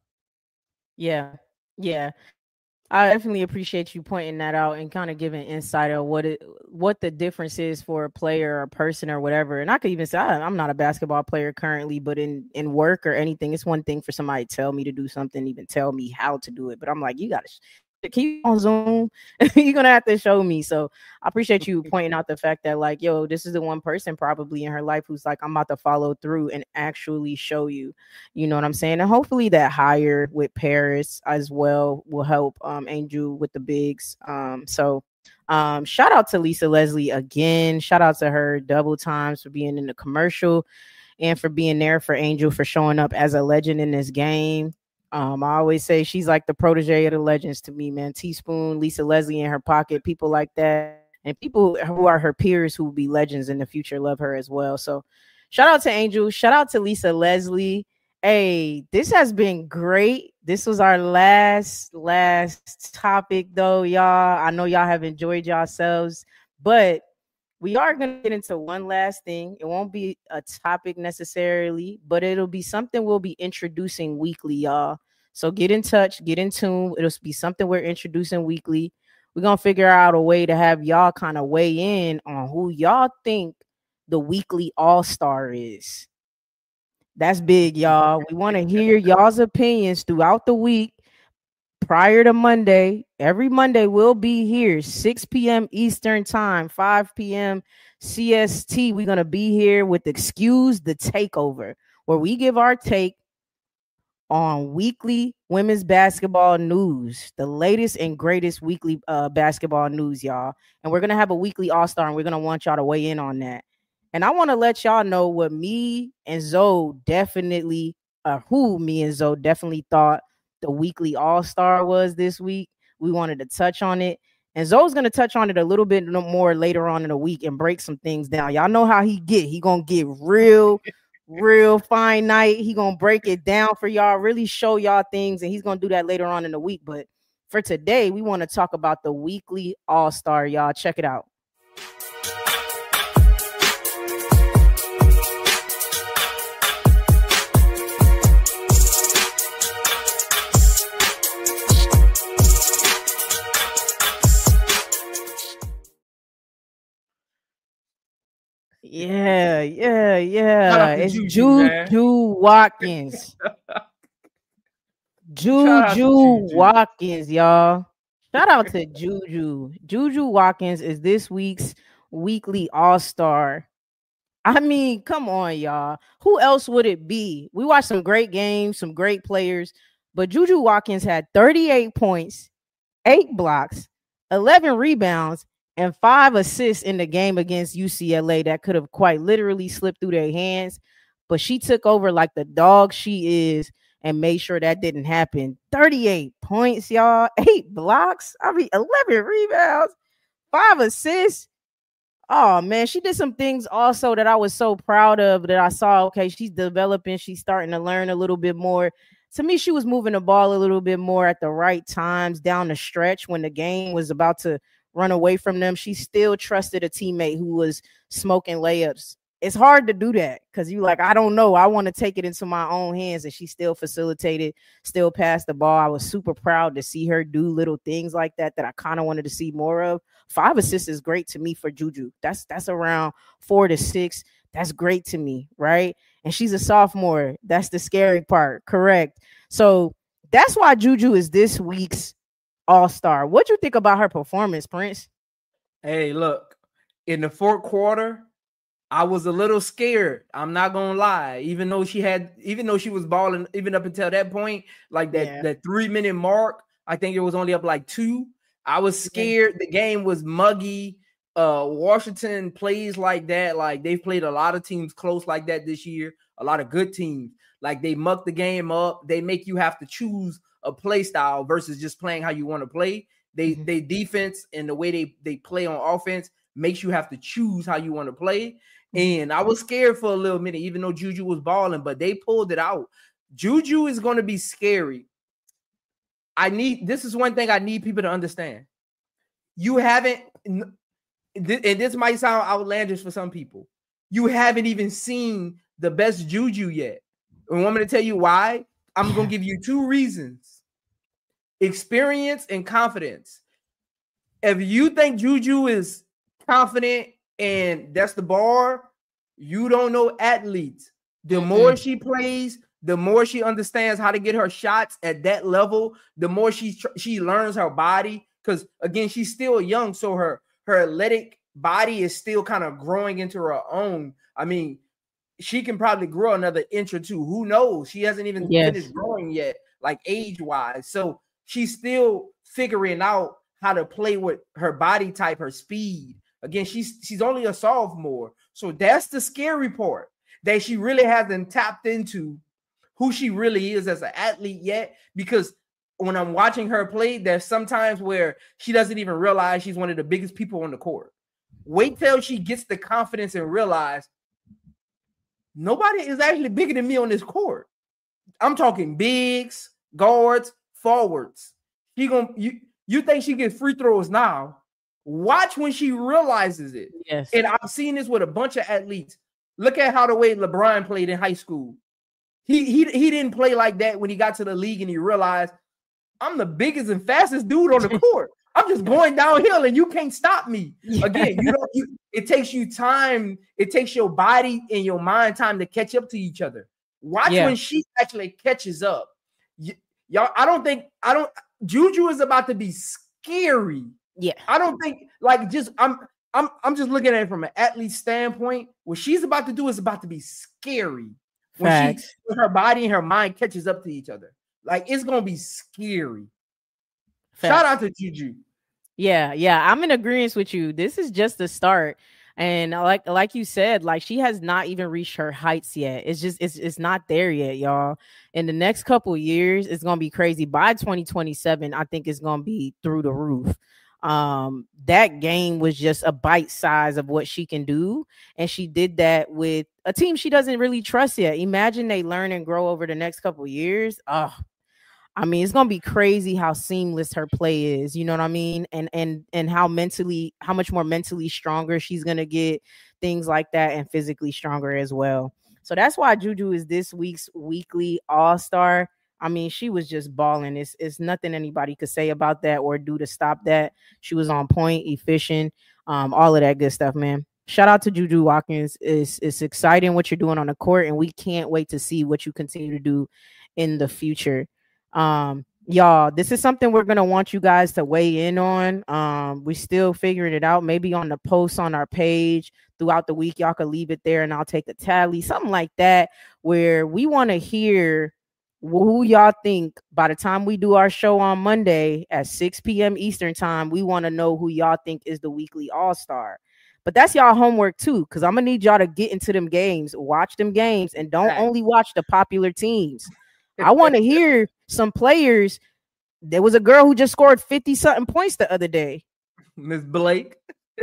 Yeah. Yeah. I definitely appreciate you pointing that out and kind of giving insight of what it, what the difference is for a player or a person or whatever. And I could even say I, I'm not a basketball player currently, but in, in work or anything, it's one thing for somebody to tell me to do something, even tell me how to do it. But I'm like, you got to keep on Zoom. You're going to have to show me. So I appreciate you pointing out the fact that like, yo, this is the one person probably in her life who's like, I'm about to follow through and actually show you, you know what I'm saying? And hopefully that hire with Paris as well will help um, Angel with the bigs. Um, so um, shout out to Lisa Leslie again. Shout out to her double times for being in the commercial and for being there for Angel, for showing up as a legend in this game. Um, I always say she's like the protege of the legends to me, man. Teaspoon, Lisa Leslie in her pocket, people like that. And people who are her peers who will be legends in the future love her as well. So shout out to Angel. Shout out to Lisa Leslie. Hey, this has been great. This was our last, last topic though, y'all. I know y'all have enjoyed yourselves, but we are going to get into one last thing. It won't be a topic necessarily, but it'll be something we'll be introducing weekly, y'all. So get in touch, get in tune. It'll be something we're introducing weekly. We're going to figure out a way to have y'all kind of weigh in on who y'all think the weekly all-star is. That's big, y'all. We want to hear y'all's opinions throughout the week. Prior to Monday, every Monday we'll be here, six p.m. Eastern time, five p.m. C S T. We're going to be here with Excuse the Takeover, where we give our take on weekly women's basketball news, the latest and greatest weekly uh, basketball news, y'all. And we're going to have a weekly all-star, and we're going to want y'all to weigh in on that. And I want to let y'all know what me and Zoe definitely, uh, who me and Zoe definitely thought the weekly all-star was this week. We wanted to touch on it, and Zoe's going to touch on it a little bit more later on in the week and break some things down. Y'all know how he get. He going to get real, real fine night. He going to break it down for y'all, really show y'all things, and he's going to do that later on in the week. But for today, we want to talk about the weekly all-star, y'all. Check it out. Yeah, yeah, yeah. It's Juju, Juju Watkins. Juju Watkins, y'all. Shout out to Juju. Juju Watkins is this week's weekly all-star. I mean, come on, y'all. Who else would it be? We watched some great games, some great players, but Juju Watkins had thirty-eight points, eight blocks, eleven rebounds, and five assists in the game against U C L A that could have quite literally slipped through their hands. But she took over like the dog she is and made sure that didn't happen. thirty-eight points, y'all. Eight blocks. I mean, eleven rebounds, five assists. Oh, man, she did some things also that I was so proud of that I saw. Okay, she's developing. She's starting to learn a little bit more. To me, she was moving the ball a little bit more at the right times down the stretch when the game was about to run away from them. She still trusted a teammate who was smoking layups. It's hard to do that because you like, I don't know. I want to take it into my own hands. And she still facilitated, still passed the ball. I was super proud to see her do little things like that that I kind of wanted to see more of. Five assists is great to me for Juju. That's that's around four to six. That's great to me, right? And she's a sophomore. That's the scary part. Correct. So that's why Juju is this week's all-star. What you think about her performance, Prince? Hey, look, in the fourth quarter, I was a little scared. I'm not gonna lie. Even though she had, even though she was balling, even up until that point, like that, yeah. that three-minute mark, I think it was only up like two. I was scared. The game was muggy. Uh, Washington plays like that. Like they've played a lot of teams close like that this year. a lot of good teams. Like they muck the game up. They make you have to choose a play style versus just playing how you want to play. They mm-hmm. they defense and the way they, they play on offense makes you have to choose how you want to play. And I was scared for a little minute, even though Juju was balling, but they pulled it out. Juju is going to be scary. I need, this is one thing I need people to understand. You haven't, and this might sound outlandish for some people, you haven't even seen the best Juju yet. And want me to tell you why? I'm going to give you two reasons. Experience and confidence. If you think Juju is confident and that's the bar, you don't know athletes. The mm-hmm. more she plays, the more she understands how to get her shots at that level, the more she she learns her body. Because again, she's still young, so her her athletic body is still kind of growing into her own. I mean, she can probably grow another inch or two. Who knows? She hasn't even yes. finished growing yet, like age-wise. So she's still figuring out how to play with her body type, her speed. Again, she's she's only a sophomore. So that's the scary part, that she really hasn't tapped into who she really is as an athlete yet. Because when I'm watching her play, there's sometimes where she doesn't even realize she's one of the biggest people on the court. Wait till she gets the confidence and realize nobody is actually bigger than me on this court. I'm talking bigs, guards, forwards. She gonna you you think she gets free throws now? Watch when she realizes it. Yes. And I've seen this with a bunch of athletes. Look at how the way LeBron played in high school. He he he didn't play like that when he got to the league and he realized I'm the biggest and fastest dude on the court. I'm just going downhill and you can't stop me. Yeah. Again, you don't. You, it takes you time. It takes your body and your mind time to catch up to each other. Watch yeah. when she actually catches up. Y- y'all, I don't think I don't. Juju is about to be scary. Yeah, I don't think like just I'm I'm I'm just looking at it from an athlete standpoint. What she's about to do is about to be scary. When Facts. she when her body and her mind catches up to each other. Like it's gonna be scary. Facts. Shout out to Juju. Yeah, yeah, I'm in agreement with you. This is just the start. And like like you said, like she has not even reached her heights yet. It's just it's it's not there yet, y'all. In the next couple of years, it's gonna be crazy. By twenty twenty-seven, I think it's gonna be through the roof. Um, that game was just a bite size of what she can do, and she did that with a team she doesn't really trust yet. Imagine they learn and grow over the next couple of years. Oh, I mean, it's gonna be crazy how seamless her play is. You know what I mean? And and and how mentally, how much more mentally stronger she's gonna get, things like that, and physically stronger as well. So that's why Juju is this week's weekly all-star. I mean, she was just balling. It's, it's nothing anybody could say about that or do to stop that. She was on point, efficient, um, all of that good stuff, man. Shout out to Juju Watkins. It's, it's exciting what you're doing on the court, and we can't wait to see what you continue to do in the future. Um, y'all, this is something we're going to want you guys to weigh in on. Um, we're still figuring it out. Maybe on the posts on our page throughout the week, y'all could leave it there and I'll take a tally, something like that, where we want to hear who y'all think by the time we do our show on Monday at six p.m. Eastern time. We want to know who y'all think is the weekly all-star. But that's y'all homework too, because I'm going to need y'all to get into them games, watch them games, and don't only watch the popular teams. I want to hear some players. There was a girl who just scored fifty-something points the other day. Miss Blake.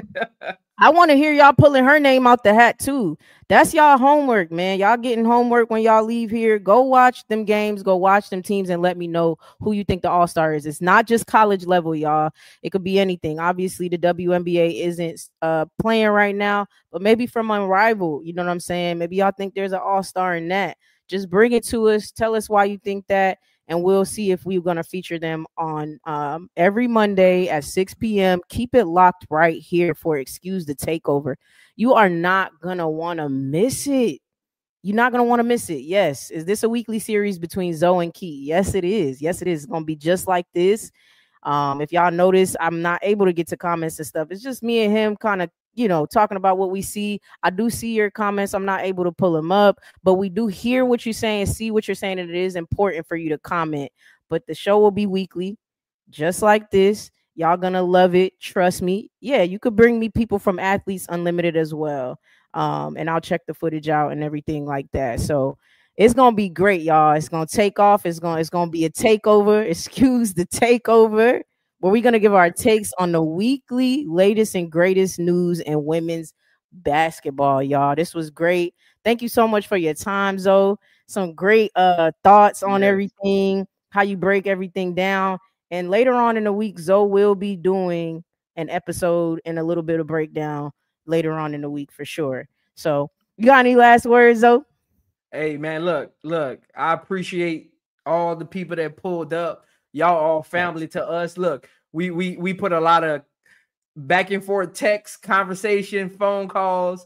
I want to hear y'all pulling her name out the hat too. That's y'all homework, man. Y'all getting homework when y'all leave here. Go watch them games. Go watch them teams and let me know who you think the all-star is. It's not just college level, y'all. It could be anything. Obviously, the W N B A isn't uh, playing right now, but maybe from a rival, you know what I'm saying? Maybe y'all think there's an all-star in that. Just bring it to us. Tell us why you think that. And we'll see if we're going to feature them on um, every Monday at six p.m. Keep it locked right here for Excuse the Takeover. You are not going to want to miss it. You're not going to want to miss it. Yes. Is this a weekly series between Zoe and Key? Yes, it is. Yes, it is. It's going to be just like this. Um, if y'all notice, I'm not able to get to comments and stuff. It's just me and him kind of, you know, talking about what we see. I do see your comments. I'm not able to pull them up, but we do hear what you're saying, see what you're saying, and it is important for you to comment. But the show will be weekly, just like this. Y'all gonna love it. Trust me. Yeah, you could bring me people from Athletes Unlimited as well. Um, and I'll check the footage out and everything like that. So it's gonna be great, y'all. It's gonna take off. It's gonna it's gonna be a takeover. Excuse the takeover. Where we're gonna give our takes on the weekly latest and greatest news in women's basketball, y'all. This was great. Thank you so much for your time, Zoe. Some great uh thoughts on yes. everything, how you break everything down. And later on in the week, Zoe will be doing an episode and a little bit of breakdown later on in the week for sure. So you got any last words, Zoe? Hey man, look, look, I appreciate all the people that pulled up. Y'all all family to us. Look, we we we put a lot of back and forth text, conversation, phone calls,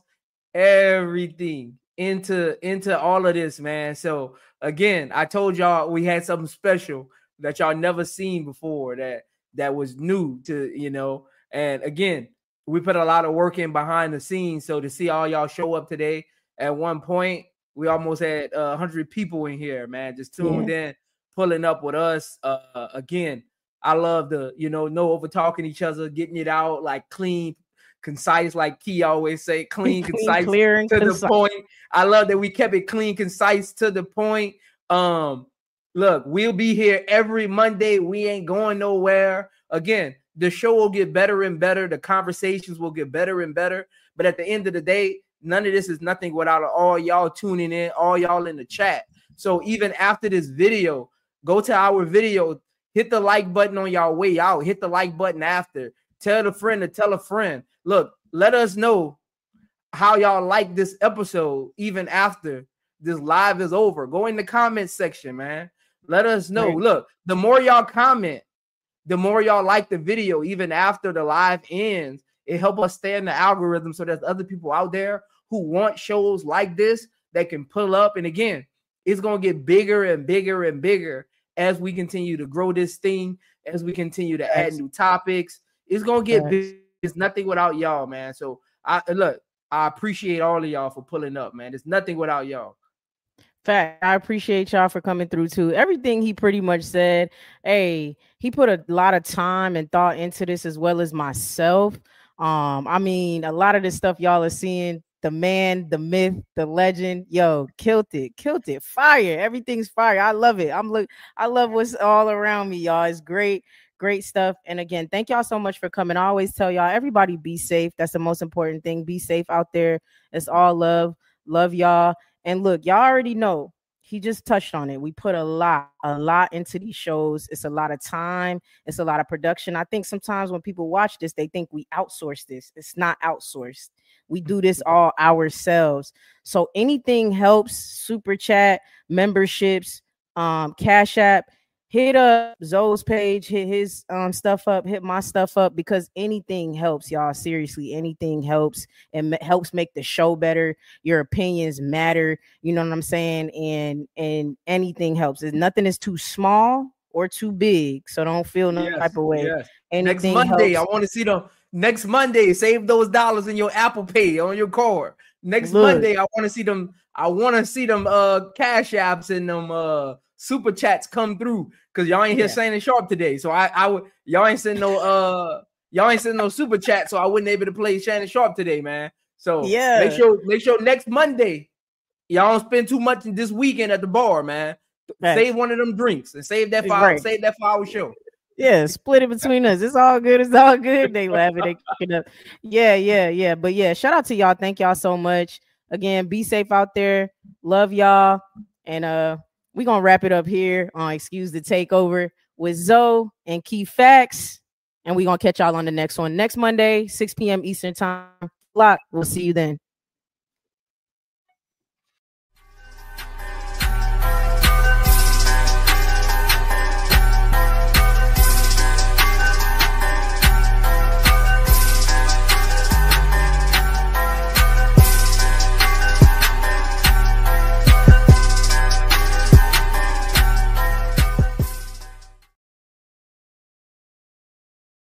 everything into into all of this, man. So again, I told y'all we had something special that y'all never seen before, that that was new to, you know. And again, we put a lot of work in behind the scenes. So to see all y'all show up today, at one point we almost had uh, one hundred people in here, man, just tuned yeah. in, pulling up with us. Uh, again, I love the, you know, no over talking each other, getting it out like clean, concise, like Key always say, clean, clean concise, clear, and to concise. The point. I love that we kept it clean, concise, to the point. Um, look, we'll be here every Monday. We ain't going nowhere. Again, the show will get better and better. The conversations will get better and better. But at the end of the day, none of this is nothing without all y'all tuning in, all y'all in the chat. So even after this video, go to our video, hit the like button on y'all way out. Hit the like button after. Tell a friend to tell a friend. Look, let us know how y'all like this episode even after this live is over. Go in the comment section, man. Let us know. Right. Look, the more y'all comment, the more y'all like the video even after the live ends. It helps us stay in the algorithm so there's other people out there who want shows like this that can pull up. And again, it's going to get bigger and bigger and bigger as we continue to grow this thing, as we continue to add new topics. It's going to get Thanks. big. It's nothing without y'all, man. So I look, I appreciate all of y'all for pulling up, man. It's nothing without y'all. Fact, I appreciate y'all for coming through too. Everything he pretty much said, hey, he put a lot of time and thought into this as well as myself. Um, I mean, a lot of this stuff y'all are seeing, the man, the myth, the legend, yo, killed it, killed it, fire. Everything's fire. I love it. I'm look, I love what's all around me, y'all. It's great. Great stuff. And again, thank y'all so much for coming. I always tell y'all, everybody be safe. That's the most important thing. Be safe out there. It's all love. Love y'all. And look, y'all already know, he just touched on it. We put a lot, a lot into these shows. It's a lot of time. It's a lot of production. I think sometimes when people watch this, they think we outsource this. It's not outsourced. We do this all ourselves. So anything helps. Super chat, memberships, um, Cash App. Hit up Zoe's page, hit his um stuff up, hit my stuff up, because anything helps, y'all. Seriously, anything helps. And m- helps make the show better. Your opinions matter. You know what I'm saying? And and anything helps. Nothing is too small or too big, so don't feel no yes, type of way. Yes. Next Monday, helps. I want to see them. Next Monday, save those dollars in your Apple Pay on your card. Next Look. Monday, I want to see them. I want to see them uh Cash Apps and them uh. Super chats come through, because y'all ain't here yeah. Shannon Sharp today. So I, I would y'all ain't sending no uh y'all ain't sending no super chat, so I wasn't able to play Shannon Sharp today, man. So yeah, make sure make sure next Monday y'all don't spend too much in this weekend at the bar, man. Right. Save one of them drinks and save that for right. save that for our show. Yeah, split it between us. It's all good. It's all good. They laughing, they kicking up. Yeah, yeah, yeah. But yeah, shout out to y'all. Thank y'all so much. Again, be safe out there. Love y'all. And uh we're going to wrap it up here on Excuse the Takeover with Zoe and Key Facts. And we're going to catch y'all on the next one. Next Monday, six p.m. Eastern time. Block. We'll see you then.